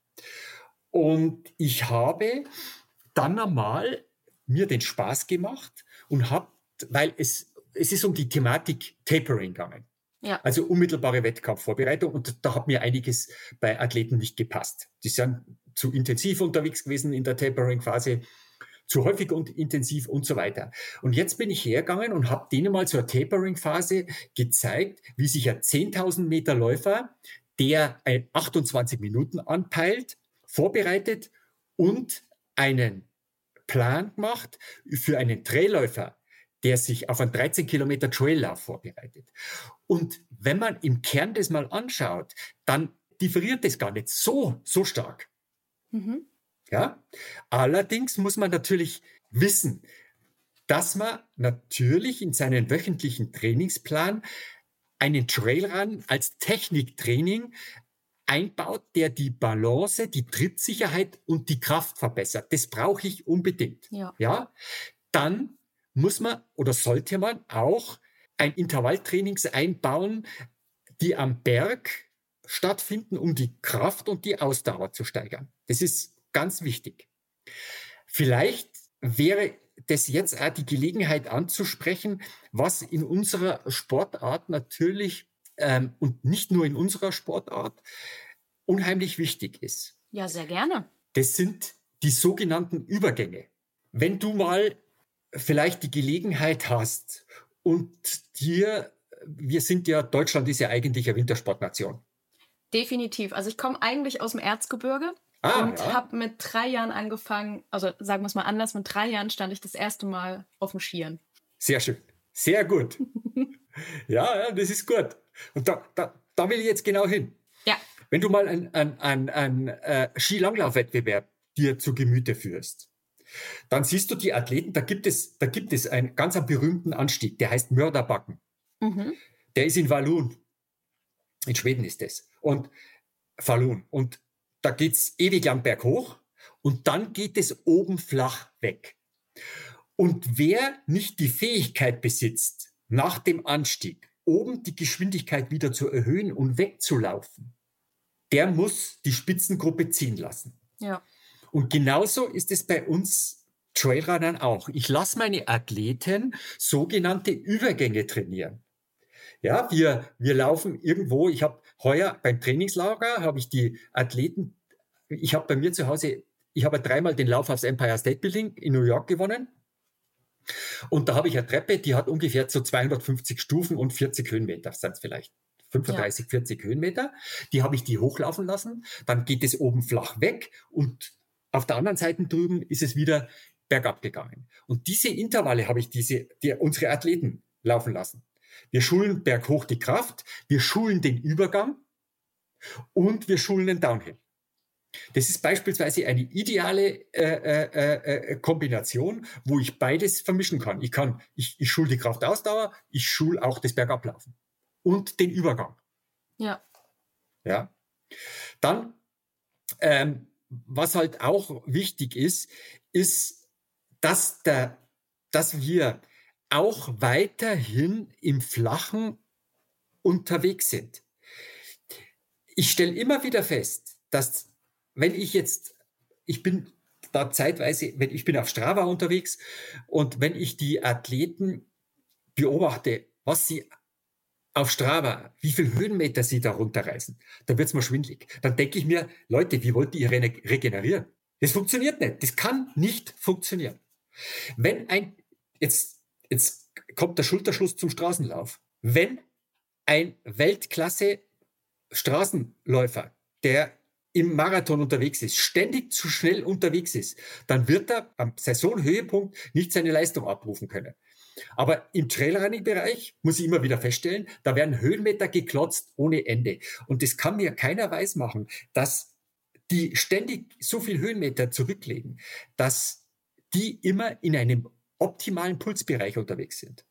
Und ich habe dann einmal mir den Spaß gemacht und habe, weil es, es ist um die Thematik Tapering gegangen. Ja. Also unmittelbare Wettkampfvorbereitung. Und da hat mir einiges bei Athleten nicht gepasst. Die sind zu intensiv unterwegs gewesen in der Tapering-Phase, zu häufig und intensiv und so weiter. Und jetzt bin ich hergegangen und habe denen mal zur Tapering-Phase gezeigt, wie sich ein zehntausend Meter Läufer, der ein achtundzwanzig Minuten anpeilt, vorbereitet und einen Plan macht für einen Trailläufer, der sich auf einen dreizehn Kilometer Traillauf vorbereitet. Und wenn man im Kern das mal anschaut, dann differiert das gar nicht so, so stark. Mhm. Ja? Allerdings muss man natürlich wissen, dass man natürlich in seinen wöchentlichen Trainingsplan einen Trailrun als Techniktraining einbaut, der die Balance, die Trittsicherheit und die Kraft verbessert. Das brauche ich unbedingt. Ja. Ja? Dann muss man oder sollte man auch ein Intervalltrainings einbauen, die am Berg stattfinden, um die Kraft und die Ausdauer zu steigern. Das ist ganz wichtig. Vielleicht wäre das jetzt auch die Gelegenheit anzusprechen, was in unserer Sportart natürlich ähm, und nicht nur in unserer Sportart unheimlich wichtig ist. Ja, sehr gerne. Das sind die sogenannten Übergänge. Wenn du mal vielleicht die Gelegenheit hast und dir, wir sind ja, Deutschland ist ja eigentlich eine Wintersportnation. Definitiv. Also ich komme eigentlich aus dem Erzgebirge. Ah, und ja. habe mit drei Jahren angefangen, also sagen wir es mal anders, mit drei Jahren stand ich das erste Mal auf dem Skiern. Sehr schön, sehr gut. ja, ja, das ist gut. Und da, da, da will ich jetzt genau hin. Ja. Wenn du mal einen ein, ein, ein, äh, Skilanglaufwettbewerb dir zu Gemüte führst, dann siehst du die Athleten, da gibt es, da gibt es einen ganz einen berühmten Anstieg, der heißt Mörderbacken. Mhm. Der ist in Falun. In Schweden ist das. Und Falun. Und da geht's ewig lang berghoch und dann geht es oben flach weg. Und wer nicht die Fähigkeit besitzt, nach dem Anstieg oben die Geschwindigkeit wieder zu erhöhen und wegzulaufen, der muss die Spitzengruppe ziehen lassen. Ja. Und genauso ist es bei uns Trailrunnern auch. Ich lasse meine Athleten sogenannte Übergänge trainieren. Ja, wir, wir laufen irgendwo, ich habe heuer beim Trainingslager, habe ich die Athleten, ich habe bei mir zu Hause, ich habe dreimal den Lauf aufs Empire State Building in New York gewonnen. Und da habe ich eine Treppe, die hat ungefähr so zweihundertfünfzig Stufen und vierzig Höhenmeter, sind es vielleicht fünfunddreißig, ja. vierzig Höhenmeter. Die habe ich die hochlaufen lassen. Dann geht es oben flach weg und auf der anderen Seite drüben ist es wieder bergab gegangen. Und diese Intervalle habe ich diese, die, unsere Athleten laufen lassen. Wir schulen berghoch die Kraft, wir schulen den Übergang und wir schulen den Downhill. Das ist beispielsweise eine ideale äh, äh, äh, Kombination, wo ich beides vermischen kann. Ich kann, ich, ich schule die Kraftausdauer, ich schule auch das Bergablaufen und den Übergang. Ja. Ja. Dann, ähm, was halt auch wichtig ist, ist, dass der, dass wir auch weiterhin im Flachen unterwegs sind. Ich stelle immer wieder fest, dass wenn ich jetzt, ich bin da zeitweise, wenn ich bin auf Strava unterwegs und wenn ich die Athleten beobachte, was sie auf Strava, wie viel Höhenmeter sie da runterreißen, dann wird's mir schwindelig. Dann denke ich mir, Leute, wie wollt ihr regenerieren? Das funktioniert nicht. Das kann nicht funktionieren. Wenn ein, jetzt, jetzt kommt der Schulterschluss zum Straßenlauf. Wenn ein Weltklasse Straßenläufer, der im Marathon unterwegs ist, ständig zu schnell unterwegs ist, dann wird er am Saisonhöhepunkt nicht seine Leistung abrufen können. Aber im Trailrunning-Bereich muss ich immer wieder feststellen, da werden Höhenmeter geklotzt ohne Ende. Und das kann mir keiner weismachen, dass die ständig so viel Höhenmeter zurücklegen, dass die immer in einem optimalen Pulsbereich unterwegs sind.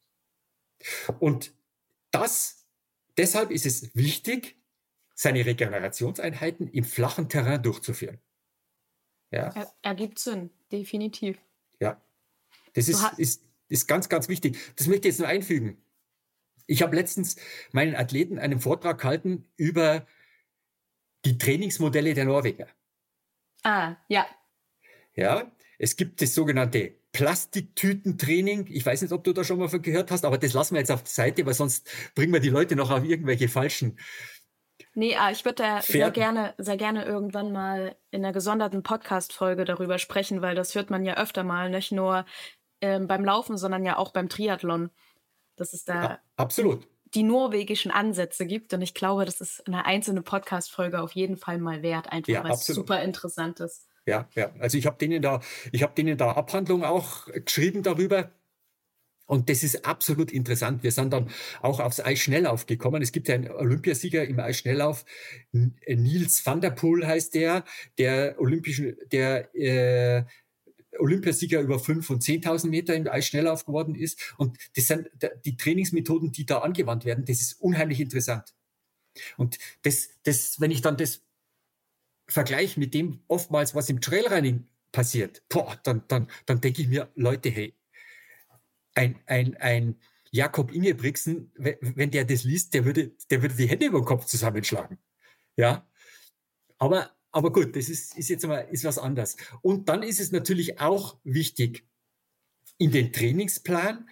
Und das, deshalb ist es wichtig, seine Regenerationseinheiten im flachen Terrain durchzuführen. Ja. Er, ergibt Sinn, definitiv. Ja, das ist, ist, ist ganz, ganz wichtig. Das möchte ich jetzt nur einfügen. Ich habe letztens meinen Athleten einen Vortrag gehalten über die Trainingsmodelle der Norweger. Ah, ja. Ja, es gibt das sogenannte Plastiktütentraining. Ich weiß nicht, ob du da schon mal von gehört hast, aber das lassen wir jetzt auf die Seite, weil sonst bringen wir die Leute noch auf irgendwelche falschen. Nee, ich würde da sehr gerne, sehr gerne irgendwann mal in einer gesonderten Podcast-Folge darüber sprechen, weil das hört man ja öfter mal, nicht nur ähm, beim Laufen, sondern ja auch beim Triathlon, dass es da ja, absolut. die norwegischen Ansätze gibt. Und ich glaube, das ist eine einzelne Podcast-Folge auf jeden Fall mal wert, einfach ja, weil es super interessant ist. Ja, ja. Also ich habe denen da, ich habe denen da Abhandlungen auch geschrieben darüber. Und das ist absolut interessant. Wir sind dann auch aufs Eisschnelllauf gekommen. Es gibt ja einen Olympiasieger im Eisschnelllauf, Niels van der Poel heißt der, der olympischen, der äh, Olympiasieger über fünf und zehntausend Meter im Eisschnelllauf geworden ist. Und das sind die Trainingsmethoden, die da angewandt werden. Das ist unheimlich interessant. Und das, das, wenn ich dann das vergleiche mit dem oftmals, was im Trailrunning passiert, boah, dann, dann, dann denke ich mir, Leute, hey, Ein, ein, ein Jakob Ingebrigtsen, wenn der das liest, der würde, der würde die Hände über den Kopf zusammenschlagen. Ja. Aber, aber gut, das ist, ist jetzt mal, ist was anderes. Und dann ist es natürlich auch wichtig, in den Trainingsplan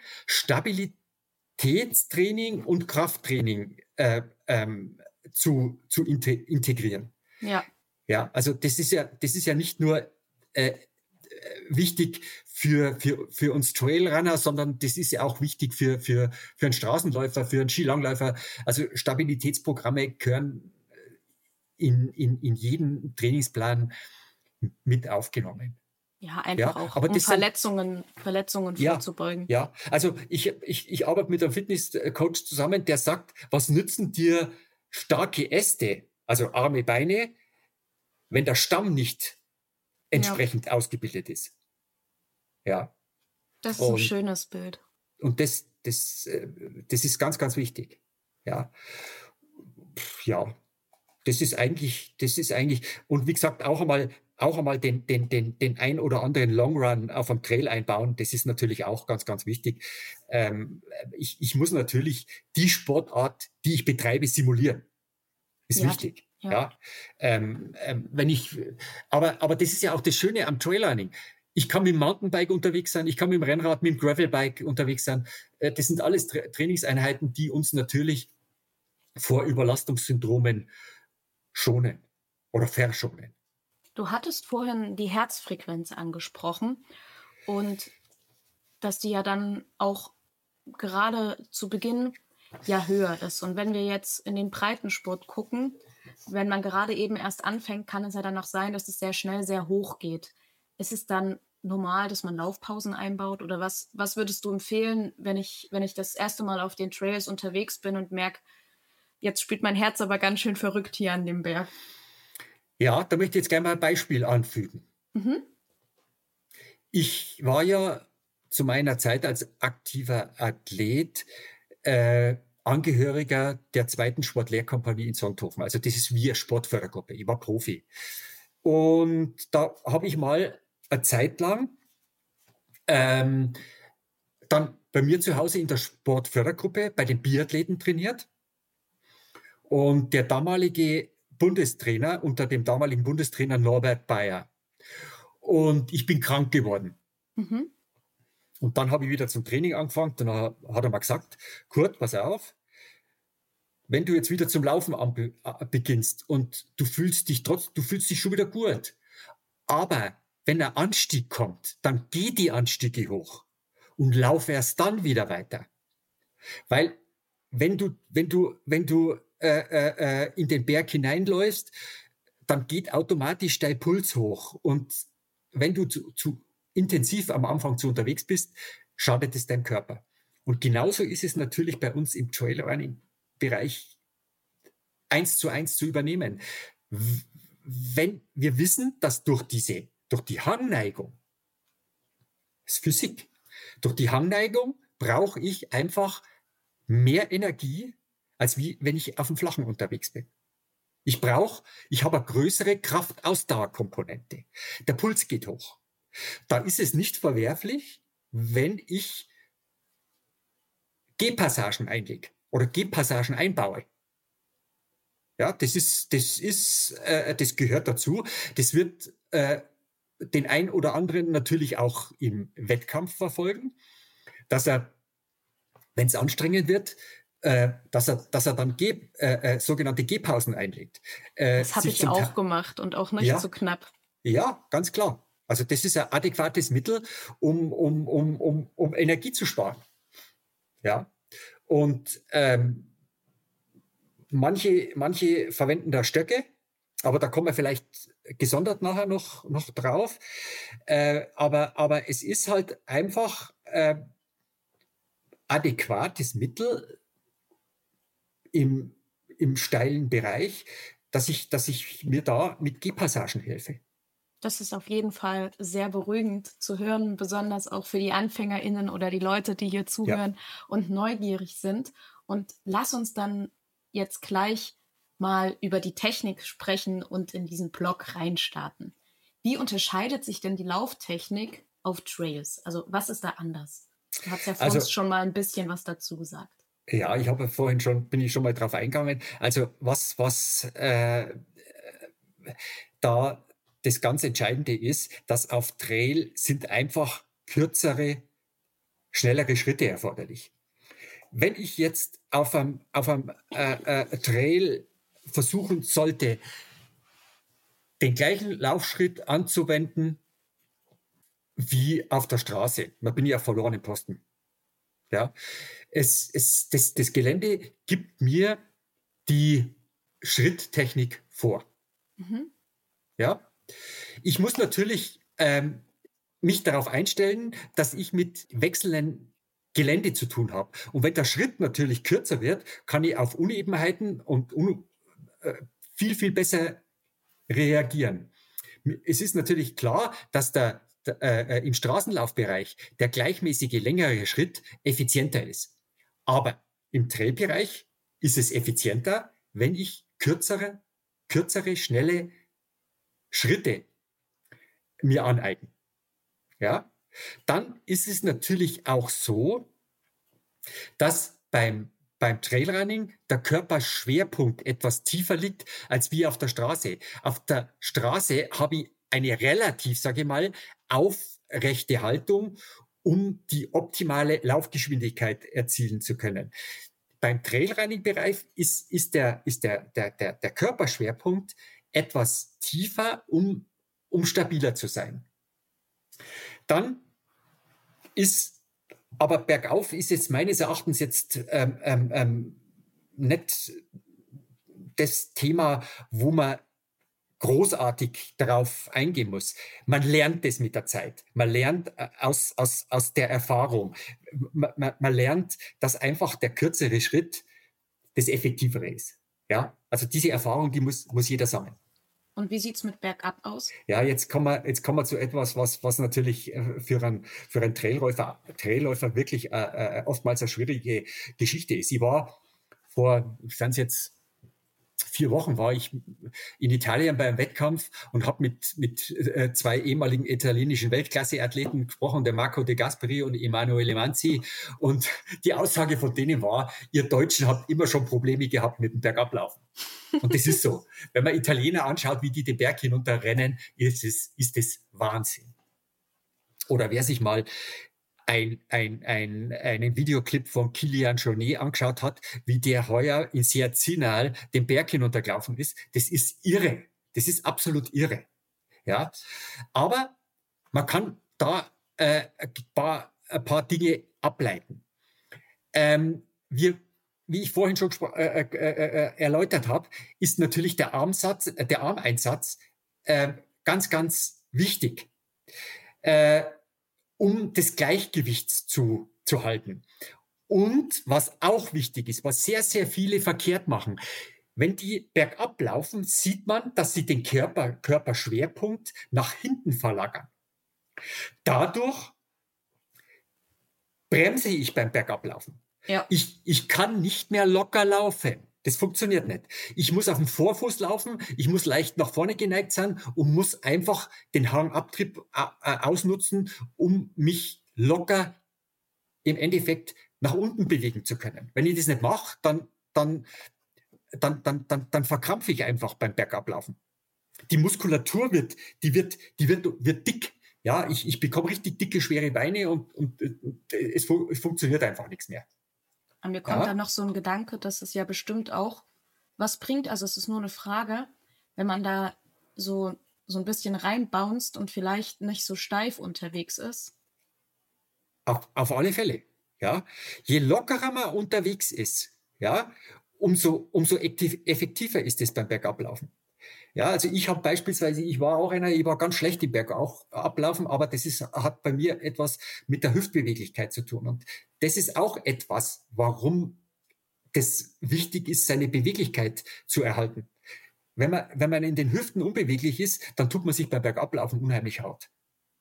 Stabilitätstraining und Krafttraining äh, ähm, zu, zu integrieren. Ja. Ja, also das ist ja, das ist ja nicht nur, äh, wichtig für, für, für uns Trailrunner, sondern das ist ja auch wichtig für, für, für einen Straßenläufer, für einen Skilangläufer. Also Stabilitätsprogramme gehören in, in, in jeden Trainingsplan mit aufgenommen. Ja, einfach ja, auch, aber um das Verletzungen, sind, Verletzungen ja, vorzubeugen. Ja, also ich, ich, ich arbeite mit einem Fitnesscoach zusammen, der sagt, was nützen dir starke Äste, also Arme, Beine, wenn der Stamm nicht entsprechend ja. ausgebildet ist. Ja. Das ist und, ein schönes Bild. Und das, das, das ist ganz, ganz wichtig. Ja. Ja. Das ist eigentlich, das ist eigentlich, und wie gesagt, auch einmal auch einmal den, den, den, den ein oder anderen Long Run auf dem Trail einbauen. Das ist natürlich auch ganz, ganz wichtig. Ähm, ich, ich muss natürlich die Sportart, die ich betreibe, simulieren. Ist Ja, wichtig. ja. Ja. Ähm, ähm, wenn ich, aber, aber das ist ja auch das Schöne am Trailrunning. Ich kann mit dem Mountainbike unterwegs sein, ich kann mit dem Rennrad, mit dem Gravelbike unterwegs sein. Äh, Das sind alles Tra Trainingseinheiten, die uns natürlich vor Überlastungssyndromen schonen oder verschonen. Du hattest vorhin die Herzfrequenz angesprochen und dass die ja dann auch gerade zu Beginn ja höher ist. Und wenn wir jetzt in den Breitensport gucken, wenn man gerade eben erst anfängt, kann es ja dann auch sein, dass es sehr schnell sehr hoch geht. Ist es dann normal, dass man Laufpausen einbaut? Oder was, was würdest du empfehlen, wenn ich, wenn ich das erste Mal auf den Trails unterwegs bin und merke, jetzt spielt mein Herz aber ganz schön verrückt hier an dem Berg? Ja, da möchte ich jetzt gerne mal ein Beispiel anfügen. Mhm. Ich war ja zu meiner Zeit als aktiver Athlet äh, Angehöriger der zweiten Sportlehrkompanie in Sonthofen. Also das ist wie eine Sportfördergruppe. Ich war Profi. Und da habe ich mal eine Zeit lang ähm, dann bei mir zu Hause in der Sportfördergruppe bei den Biathleten trainiert. Und der damalige Bundestrainer unter dem damaligen Bundestrainer Norbert Bayer. Und ich bin krank geworden. Mhm. Und dann habe ich wieder zum Training angefangen. Dann hat er mal gesagt, Kurt, pass auf, wenn du jetzt wieder zum Laufen beginnst und du fühlst dich trotz, du fühlst dich schon wieder gut. Aber wenn ein Anstieg kommt, dann geh die Anstiege hoch und lauf erst dann wieder weiter. Weil wenn du, wenn du, wenn du äh, äh, in den Berg hineinläufst, dann geht automatisch dein Puls hoch. Und wenn du zu, zu intensiv am Anfang zu unterwegs bist, schadet es deinem Körper. Und genauso ist es natürlich bei uns im Trailrunning-Bereich eins zu eins zu übernehmen. Wenn wir wissen, dass durch diese, durch die Hangneigung, das ist Physik, durch die Hangneigung brauche ich einfach mehr Energie, als wie wenn ich auf dem Flachen unterwegs bin. Ich brauche, ich habe eine größere Kraftausdauerkomponente. Der Puls geht hoch. Da ist es nicht verwerflich, wenn ich Gehpassagen einlege oder Gehpassagen einbaue. Ja, das ist, das ist, äh, das gehört dazu. Das wird äh, den ein oder anderen natürlich auch im Wettkampf verfolgen, dass er, wenn es anstrengend wird, äh, dass er, dass er dann Geh, äh, äh, sogenannte Gehpausen einlegt. Äh, Das habe sich ich zum auch Ta- gemacht und auch nicht ja, so knapp. ja, ganz klar. Also das ist ein adäquates Mittel, um, um, um, um, um Energie zu sparen. Ja. Und ähm, manche, manche verwenden da Stöcke, aber da kommen wir vielleicht gesondert nachher noch, noch drauf. Äh, aber, aber es ist halt einfach äh, adäquates Mittel im, im steilen Bereich, dass ich, dass ich mir da mit Gehpassagen helfe. Das ist auf jeden Fall sehr beruhigend zu hören, besonders auch für die AnfängerInnen oder die Leute, die hier zuhören ja. und neugierig sind. Und lass uns dann jetzt gleich mal über die Technik sprechen und in diesen Blog reinstarten. Wie unterscheidet sich denn die Lauftechnik auf Trails? Also was ist da anders? Du hast ja vor also, uns schon mal ein bisschen was dazu gesagt. Ja, ich habe vorhin schon, bin ich schon mal drauf eingegangen. Also was, was äh, da das ganz Entscheidende ist, dass auf Trail sind einfach kürzere, schnellere Schritte erforderlich. Wenn ich jetzt auf einem, auf einem äh, äh, Trail versuchen sollte, den gleichen Laufschritt anzuwenden wie auf der Straße, dann bin ich auf verlorenen Posten. Ja, es, es, das, das Gelände gibt mir die Schritttechnik vor. Mhm. Ja, ich muss natürlich ähm, mich darauf einstellen, dass ich mit wechselnden Gelände zu tun habe. Und wenn der Schritt natürlich kürzer wird, kann ich auf Unebenheiten und un äh, viel, viel besser reagieren. Es ist natürlich klar, dass der, der äh, im Straßenlaufbereich der gleichmäßige längere Schritt effizienter ist. Aber im Trailbereich ist es effizienter, wenn ich kürzere, kürzere, schnelle Schritte mir aneignen. Ja? Dann ist es natürlich auch so, dass beim, beim Trailrunning der Körperschwerpunkt etwas tiefer liegt als wie auf der Straße. Auf der Straße habe ich eine relativ, sage ich mal, aufrechte Haltung, um die optimale Laufgeschwindigkeit erzielen zu können. Beim Trailrunning-Bereich ist, ist, der, ist der, der, der, der Körperschwerpunkt etwas tiefer, um, um stabiler zu sein. Dann ist, aber bergauf ist jetzt meines Erachtens jetzt ähm, ähm, ähm, nicht das Thema, wo man großartig darauf eingehen muss. Man lernt das mit der Zeit. Man lernt aus, aus, aus der Erfahrung. Man, man, man lernt, dass einfach der kürzere Schritt das Effektivere ist. Ja? Also diese Erfahrung, die muss, muss jeder sammeln. Und wie sieht es mit bergab aus? Ja, jetzt kommen wir, jetzt kommen wir zu etwas, was, was natürlich für einen, für einen Trailläufer, Trailläufer wirklich äh, oftmals eine schwierige Geschichte ist. Ich war vor, sind es jetzt vier Wochen, war ich in Italien beim Wettkampf und habe mit, mit äh, zwei ehemaligen italienischen Weltklasse-Athleten gesprochen, der Marco De Gasperi und Emanuele Manzi. Und die Aussage von denen war, ihr Deutschen habt immer schon Probleme gehabt mit dem Bergablaufen. Und das ist so. Wenn man Italiener anschaut, wie die den Berg hinunter rennen, ist es, ist es Wahnsinn. Oder wer sich mal ein, ein, ein, einen Videoclip von Kilian Jornet angeschaut hat, wie der heuer in Sierzinal den Berg hinuntergelaufen ist, das ist irre. Das ist absolut irre. Ja? Aber man kann da äh, ein, paar, ein paar Dinge ableiten. Ähm, wir Wie ich vorhin schon äh, äh, äh, erläutert habe, ist natürlich der Armsatz, äh, der Armeinsatz äh, ganz, ganz wichtig, äh, um das Gleichgewicht zu, zu halten. Und was auch wichtig ist, was sehr, sehr viele verkehrt machen, wenn die bergab laufen, sieht man, dass sie den Körper, Körperschwerpunkt nach hinten verlagern. Dadurch bremse ich beim Bergablaufen. Ja. Ich, ich kann nicht mehr locker laufen. Das funktioniert nicht. Ich muss auf dem Vorfuß laufen, ich muss leicht nach vorne geneigt sein und muss einfach den Hangabtrieb äh, ausnutzen, um mich locker im Endeffekt nach unten bewegen zu können. Wenn ich das nicht mache, dann, dann, dann, dann, dann, dann verkrampfe ich einfach beim Bergablaufen. Die Muskulatur wird, die wird, die wird, wird dick. Ja, ich, ich bekomme richtig dicke, schwere Beine und, und, und es, es funktioniert einfach nichts mehr. An mir kommt ja. dann noch so ein Gedanke, dass es ja bestimmt auch was bringt. Also es ist nur eine Frage, wenn man da so, so ein bisschen reinbounced und vielleicht nicht so steif unterwegs ist. Auf, auf alle Fälle, ja. Je lockerer man unterwegs ist, ja, umso, umso effektiver ist es beim Bergablaufen. Ja, also ich habe beispielsweise, ich war auch einer, ich war ganz schlecht im Bergablaufen, aber das ist, hat bei mir etwas mit der Hüftbeweglichkeit zu tun. Und das ist auch etwas, warum das wichtig ist, seine Beweglichkeit zu erhalten. Wenn man, wenn man in den Hüften unbeweglich ist, dann tut man sich beim Bergablaufen unheimlich hart.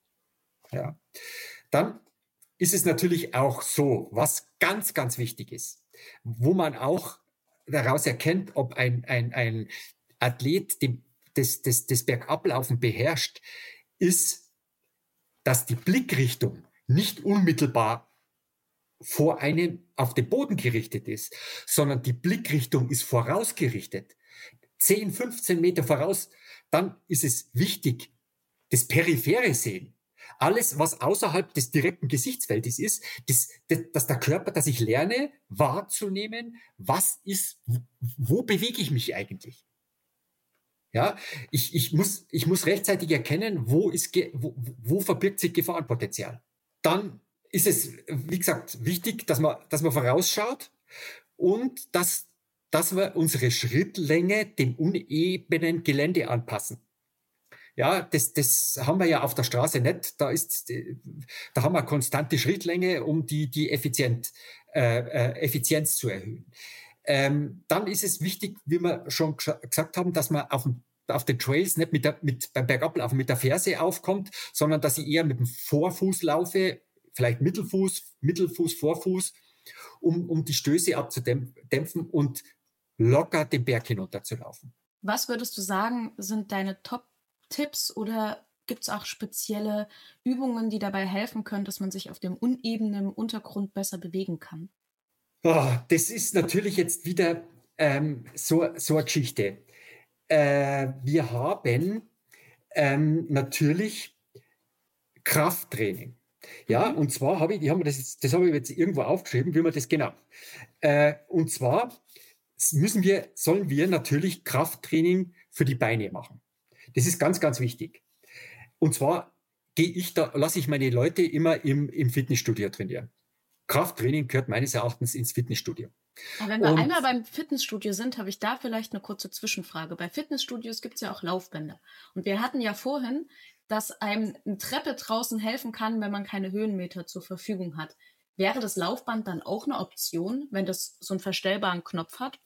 Ja. Dann ist es natürlich auch so, was ganz, ganz wichtig ist, wo man auch daraus erkennt, ob ein, ein, ein Athlet dem, das, das, das Bergablaufen beherrscht, ist, dass die Blickrichtung nicht unmittelbar vor einem auf den Boden gerichtet ist, sondern die Blickrichtung ist vorausgerichtet. zehn, fünfzehn Meter voraus, dann ist es wichtig, das periphere Sehen. Alles, was außerhalb des direkten Gesichtsfeldes ist, das, das, dass der Körper, dass ich lerne, wahrzunehmen, was ist, wo, wo bewege ich mich eigentlich? Ja, ich, ich, muss, ich muss rechtzeitig erkennen, wo, ist, wo, wo verbirgt sich Gefahrenpotenzial. Dann ist es, wie gesagt, wichtig, dass man, dass man vorausschaut und dass, dass wir unsere Schrittlänge dem unebenen Gelände anpassen. Ja, das, das haben wir ja auf der Straße nicht. Da ist, da haben wir konstante Schrittlänge, um die, die Effizient, äh, äh, Effizienz zu erhöhen. Ähm, dann ist es wichtig, wie wir schon gesagt haben, dass man auf, dem, auf den Trails nicht mit der, mit, beim Bergablaufen mit der Ferse aufkommt, sondern dass ich eher mit dem Vorfuß laufe, vielleicht Mittelfuß, Mittelfuß, Vorfuß, um, um die Stöße abzudämpfen und locker den Berg hinunterzulaufen. Was würdest du sagen, sind deine Top-Tipps oder gibt es auch spezielle Übungen, die dabei helfen können, dass man sich auf dem unebenen Untergrund besser bewegen kann? Oh, das ist natürlich jetzt wieder ähm, so, so eine Geschichte. Äh, wir haben ähm, natürlich Krafttraining. Ja, Mhm. und zwar habe ich, ich habe mir das, jetzt, das habe ich jetzt irgendwo aufgeschrieben, wie man das genau. Äh, und zwar müssen wir, sollen wir natürlich Krafttraining für die Beine machen. Das ist ganz, ganz wichtig. Und zwar gehe ich da, lasse ich meine Leute immer im, im Fitnessstudio trainieren. Krafttraining gehört meines Erachtens ins Fitnessstudio. Aber wenn wir Und einmal beim Fitnessstudio sind, habe ich da vielleicht eine kurze Zwischenfrage. Bei Fitnessstudios gibt es ja auch Laufbänder. Und wir hatten ja vorhin, dass einem eine Treppe draußen helfen kann, wenn man keine Höhenmeter zur Verfügung hat. Wäre das Laufband dann auch eine Option, wenn das so einen verstellbaren Knopf hat?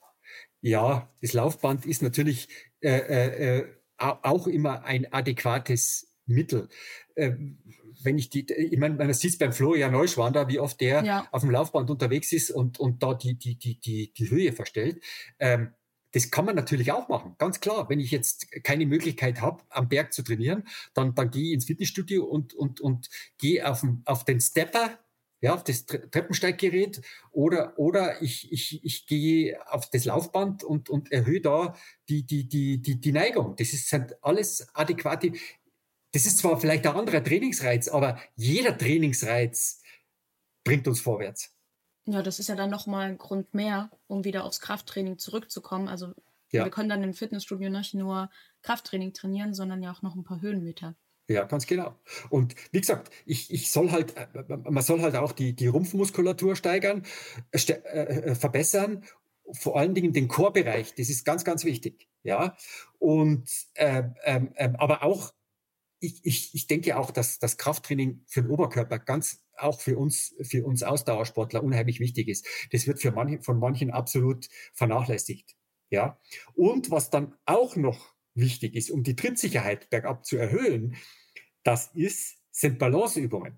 ja, das Laufband ist natürlich äh, äh, äh, auch immer ein adäquates Mittel. Ähm, wenn ich die, ich meine, man sieht es beim Florian Neuschwander, wie oft der Ja. auf dem Laufband unterwegs ist und, und da die, die, die, die, die Höhe verstellt. Ähm, das kann man natürlich auch machen, ganz klar. Wenn ich jetzt keine Möglichkeit habe, am Berg zu trainieren, dann, dann gehe ich ins Fitnessstudio und, und, und gehe auf, den- auf den Stepper, ja, auf das Tre- Treppensteiggerät, oder, oder ich, ich, ich gehe auf das Laufband und, und erhöhe da die, die, die, die, die Neigung. Das ist halt alles adäquate. Das ist zwar vielleicht ein anderer Trainingsreiz, aber jeder Trainingsreiz bringt uns vorwärts. Ja, das ist ja dann nochmal ein Grund mehr, um wieder aufs Krafttraining zurückzukommen. Also wir Ja, können dann im Fitnessstudio nicht nur Krafttraining trainieren, sondern ja auch noch ein paar Höhenmeter. ja, ganz genau. Und wie gesagt, ich, ich soll halt, äh, man soll halt auch die, die Rumpfmuskulatur steigern, äh, ste äh, äh, verbessern, vor allen Dingen den Chorbereich. Das ist ganz, ganz wichtig. Ja, und äh, ähm, ähm, aber auch ich, ich, ich denke auch, dass das Krafttraining für den Oberkörper ganz auch für uns, für uns Ausdauersportler unheimlich wichtig ist. Das wird für manche, von manchen absolut vernachlässigt. Ja. Und was dann auch noch wichtig ist, um die Trittsicherheit bergab zu erhöhen, das ist, sind Balanceübungen.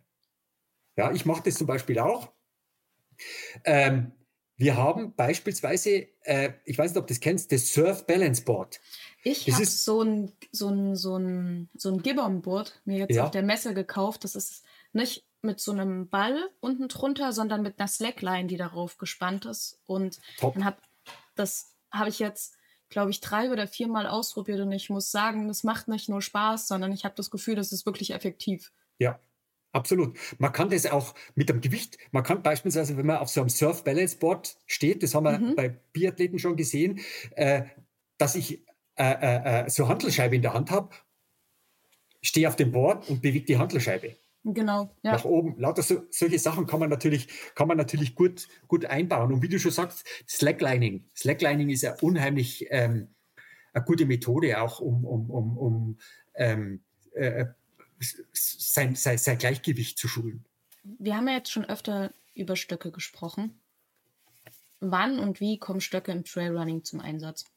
Ja, ich mache das zum Beispiel auch. Ähm, wir haben beispielsweise, äh, ich weiß nicht, ob du das kennst, das Surf Balance Board. Ich Das habe ist, so ein, so ein, so ein, so ein Gibbon-Board mir jetzt auf ja, der Messe gekauft. Das ist nicht mit so einem Ball unten drunter, sondern mit einer Slackline, die darauf gespannt ist. Und top. dann hab, das habe ich jetzt, glaube ich, drei oder viermal ausprobiert. Und ich muss sagen, das macht nicht nur Spaß, sondern ich habe das Gefühl, das ist wirklich effektiv. Ja, absolut. Man kann das auch mit dem Gewicht, man kann beispielsweise, wenn man auf so einem Surf-Balance-Board steht, das haben wir Mhm. bei Biathleten schon gesehen, äh, dass ich äh, äh, äh, so eine Hantelscheibe in der Hand habe, stehe auf dem Board und bewege die Hantelscheibe Genau, ja. nach oben. Lauter so, solche Sachen kann man natürlich, kann man natürlich gut, gut einbauen. Und wie du schon sagst, Slacklining. Slacklining ist ja unheimlich ähm, eine gute Methode, auch um, um, um, um ähm, äh, sein, sein, sein Gleichgewicht zu schulen. Wir haben ja jetzt schon öfter über Stöcke gesprochen. Wann und wie kommen Stöcke im Trailrunning zum Einsatz?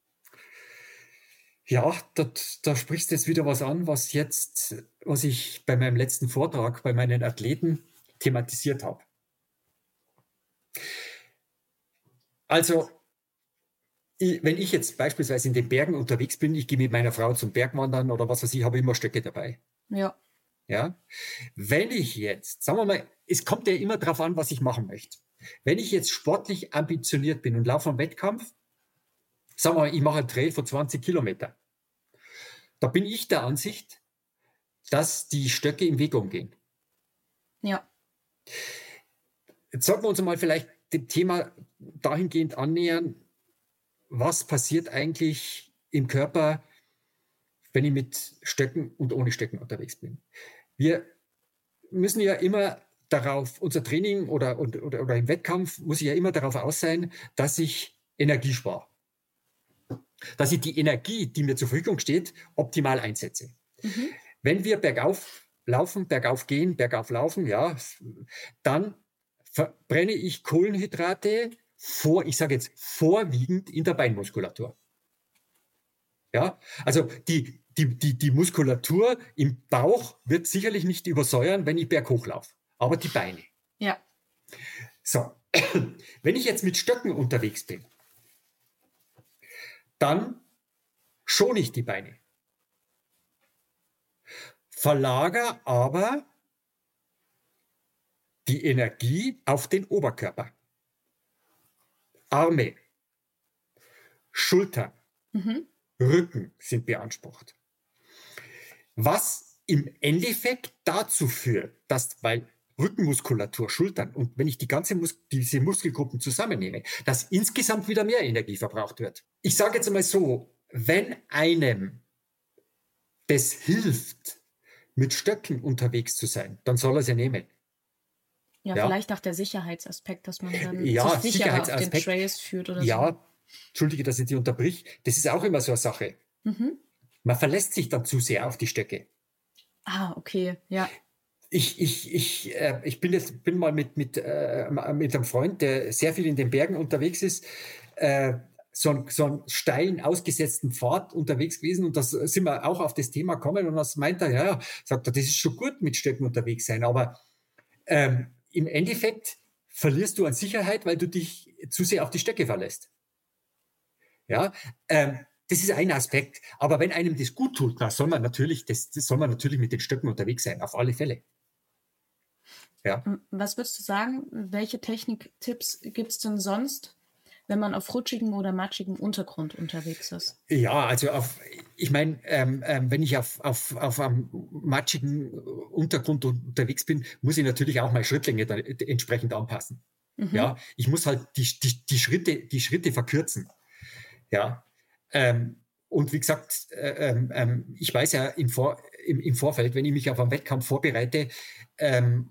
Ja, da, da sprichst du jetzt wieder was an, was jetzt, was ich bei meinem letzten Vortrag bei meinen Athleten thematisiert habe. Also, ich, wenn ich jetzt beispielsweise in den Bergen unterwegs bin, ich gehe mit meiner Frau zum Bergwandern oder was weiß ich, habe immer Stöcke dabei. Ja. Ja, wenn ich jetzt, sagen wir mal, es kommt ja immer darauf an, was ich machen möchte. Wenn ich jetzt sportlich ambitioniert bin und laufe einen Wettkampf, sagen wir mal, ich mache einen Trail von zwanzig Kilometer, da bin ich der Ansicht, dass die Stöcke im Weg umgehen. Ja. Jetzt sollten wir uns mal vielleicht dem Thema dahingehend annähern, was passiert eigentlich im Körper, wenn ich mit Stöcken und ohne Stöcken unterwegs bin. Wir müssen ja immer darauf, unser Training oder, oder, oder im Wettkampf muss ich ja immer darauf aus sein, dass ich Energie spare. Dass ich die Energie, die mir zur Verfügung steht, optimal einsetze. Mhm. Wenn wir bergauf laufen, bergauf gehen, bergauf laufen, ja, dann verbrenne ich Kohlenhydrate vor, ich sage jetzt vorwiegend in der Beinmuskulatur. Ja, also die, die, die, die Muskulatur im Bauch wird sicherlich nicht übersäuern, wenn ich berghoch laufe, aber die Beine. Ja. So, wenn ich jetzt mit Stöcken unterwegs bin, dann schone ich die Beine. verlagere aber die Energie auf den Oberkörper. Arme, Schultern, mhm. Rücken sind beansprucht. Was im Endeffekt dazu führt, dass, weil Rückenmuskulatur, Schultern und wenn ich die ganze Mus- diese Muskelgruppen zusammennehme, dass insgesamt wieder mehr Energie verbraucht wird. Ich sage jetzt einmal so, wenn einem das hilft, mit Stöcken unterwegs zu sein, dann soll er sie nehmen. Ja, Ja, vielleicht auch der Sicherheitsaspekt, dass man dann ja, sich sicherer auf den Sicherheitsaspekt. Trails führt oder Ja, so. Entschuldige, dass ich dich unterbrich. Das ist auch immer so eine Sache. Mhm. Man verlässt sich dann zu sehr auf die Stöcke. Ah, okay, ja. Ich, ich, ich, äh, ich bin jetzt bin mal mit, mit, äh, mit einem Freund, der sehr viel in den Bergen unterwegs ist, äh, so, ein, so einen steilen, ausgesetzten Pfad unterwegs gewesen und das sind wir auch auf das Thema gekommen und das meint er, ja, sagt er, das ist schon gut mit Stöcken unterwegs sein, aber ähm, im Endeffekt verlierst du an Sicherheit, weil du dich zu sehr auf die Stöcke verlässt. Ja, ähm, das ist ein Aspekt. Aber wenn einem das gut tut, dann soll man natürlich, das, das soll man natürlich mit den Stöcken unterwegs sein, auf alle Fälle. Ja. Was würdest du sagen, welche Techniktipps gibt es denn sonst, wenn man auf rutschigem oder matschigem Untergrund unterwegs ist? Ja, also auf, ich meine, ähm, ähm, wenn ich auf, auf, auf einem matschigen Untergrund unterwegs bin, muss ich natürlich auch meine Schrittlänge da entsprechend anpassen. Mhm. Ja, ich muss halt die, die, die, Schritte, die Schritte verkürzen. Ja, ähm, und wie gesagt, äh, ähm, ich weiß ja im, Vor, im, im Vorfeld, wenn ich mich auf einen Wettkampf vorbereite, ähm,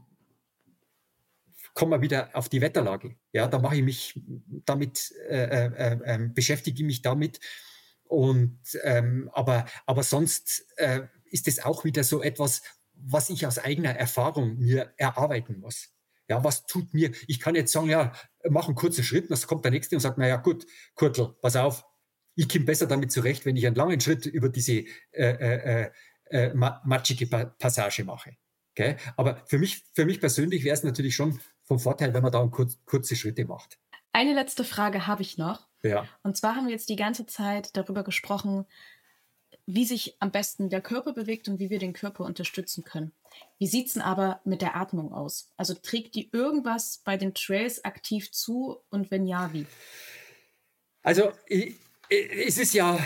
kommen wir wieder auf die Wetterlage. Ja, da mache ich mich damit, äh, äh, äh, beschäftige ich mich damit. Und ähm, aber, aber sonst äh, ist es auch wieder so etwas, was ich aus eigener Erfahrung mir erarbeiten muss. Ja, was tut mir? Ich kann jetzt sagen, ja, mach einen kurzen Schritt, das kommt der Nächste und sagt, na ja, gut, Kurtl, pass auf, ich komme besser damit zurecht, wenn ich einen langen Schritt über diese äh, äh, äh, matschige Passage mache. Okay? Aber für mich, für mich persönlich wäre es natürlich schon vom Vorteil, wenn man da kurz, kurze Schritte macht. Eine letzte Frage habe ich noch. Ja. Und zwar haben wir jetzt die ganze Zeit darüber gesprochen, wie sich am besten der Körper bewegt und wie wir den Körper unterstützen können. Wie sieht es denn aber mit der Atmung aus? Also trägt die irgendwas bei den Trails aktiv zu und wenn ja, wie? Also ich, es ist ja,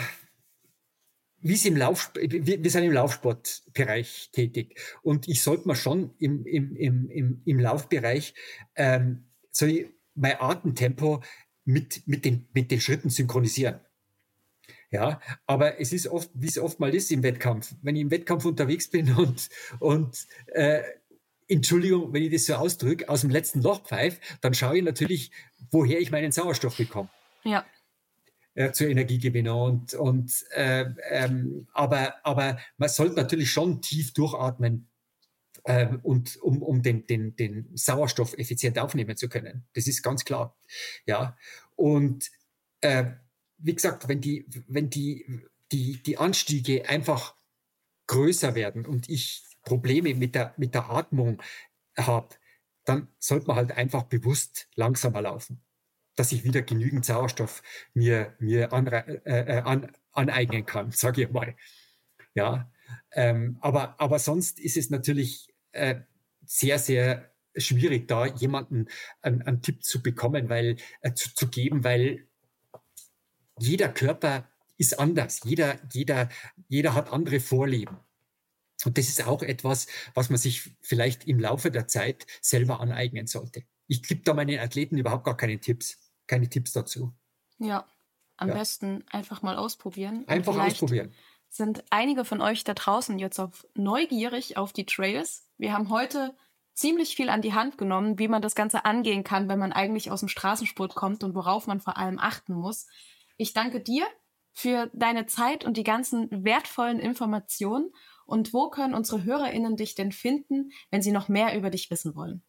wie es im Lauf, wir sind im Laufsportbereich tätig und ich sollte mir schon im, im, im, im, im Laufbereich ähm, so mein Atemtempo mit, mit, den, mit den Schritten synchronisieren. Ja, aber es ist oft, wie es oft mal ist im Wettkampf, wenn ich im Wettkampf unterwegs bin und, und äh, Entschuldigung, wenn ich das so ausdrücke, aus dem letzten Loch pfeife, dann schaue ich natürlich, woher ich meinen Sauerstoff bekomme. Ja. Äh, zur Energiegewinnung. Und, und, äh, ähm, aber, aber man sollte natürlich schon tief durchatmen, äh, und, um, um den, den, den Sauerstoff effizient aufnehmen zu können. Das ist ganz klar. Ja. Und äh, wie gesagt, wenn die, wenn die, die, die Anstiege einfach größer werden und ich Probleme mit der, mit der Atmung habe, dann sollte man halt einfach bewusst langsamer laufen, dass ich wieder genügend Sauerstoff mir, mir anre- äh, an, aneignen kann, sage ich mal. Ja, ähm, aber, aber sonst ist es natürlich äh, sehr, sehr schwierig, da jemanden einen, einen Tipp zu bekommen, weil äh, zu, zu geben, weil jeder Körper ist anders. Jeder, jeder, jeder hat andere Vorlieben. Und das ist auch etwas, was man sich vielleicht im Laufe der Zeit selber aneignen sollte. Ich gebe da meinen Athleten überhaupt gar keine Tipps, keine Tipps dazu. Ja, am Ja. besten einfach mal ausprobieren. Einfach ausprobieren. Sind einige von euch da draußen jetzt auf neugierig auf die Trails? Wir haben heute ziemlich viel an die Hand genommen, wie man das Ganze angehen kann, wenn man eigentlich aus dem Straßensport kommt und worauf man vor allem achten muss. Ich danke dir für deine Zeit und die ganzen wertvollen Informationen. Und wo können unsere HörerInnen dich denn finden, wenn sie noch mehr über dich wissen wollen?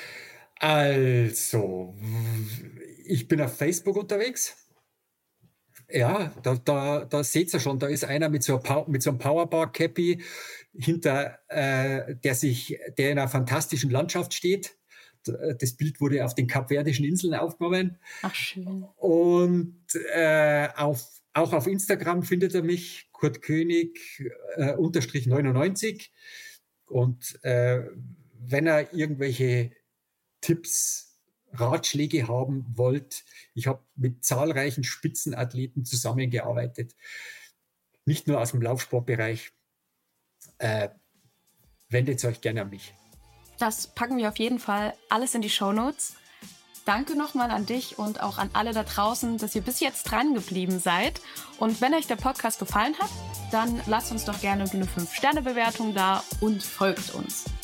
Also, ich bin auf Facebook unterwegs. Ja, da, da, da seht ihr schon, da ist einer mit so, Pow- mit so einem Powerbar-Cappy hinter, äh, der sich, der in einer fantastischen Landschaft steht. Das Bild wurde auf den Kapverdischen Inseln aufgenommen. Ach, schön. Und äh, auf Auch auf Instagram findet er mich, Kurt König äh, unterstrich neunundneunzig. Und äh, wenn er irgendwelche Tipps, Ratschläge haben wollt, ich habe mit zahlreichen Spitzenathleten zusammengearbeitet, nicht nur aus dem Laufsportbereich, äh, wendet euch gerne an mich. Das packen wir auf jeden Fall alles in die Shownotes. Danke nochmal an dich und auch an alle da draußen, dass ihr bis jetzt dran geblieben seid. Und wenn euch der Podcast gefallen hat, dann lasst uns doch gerne eine fünf Sterne Bewertung da und folgt uns.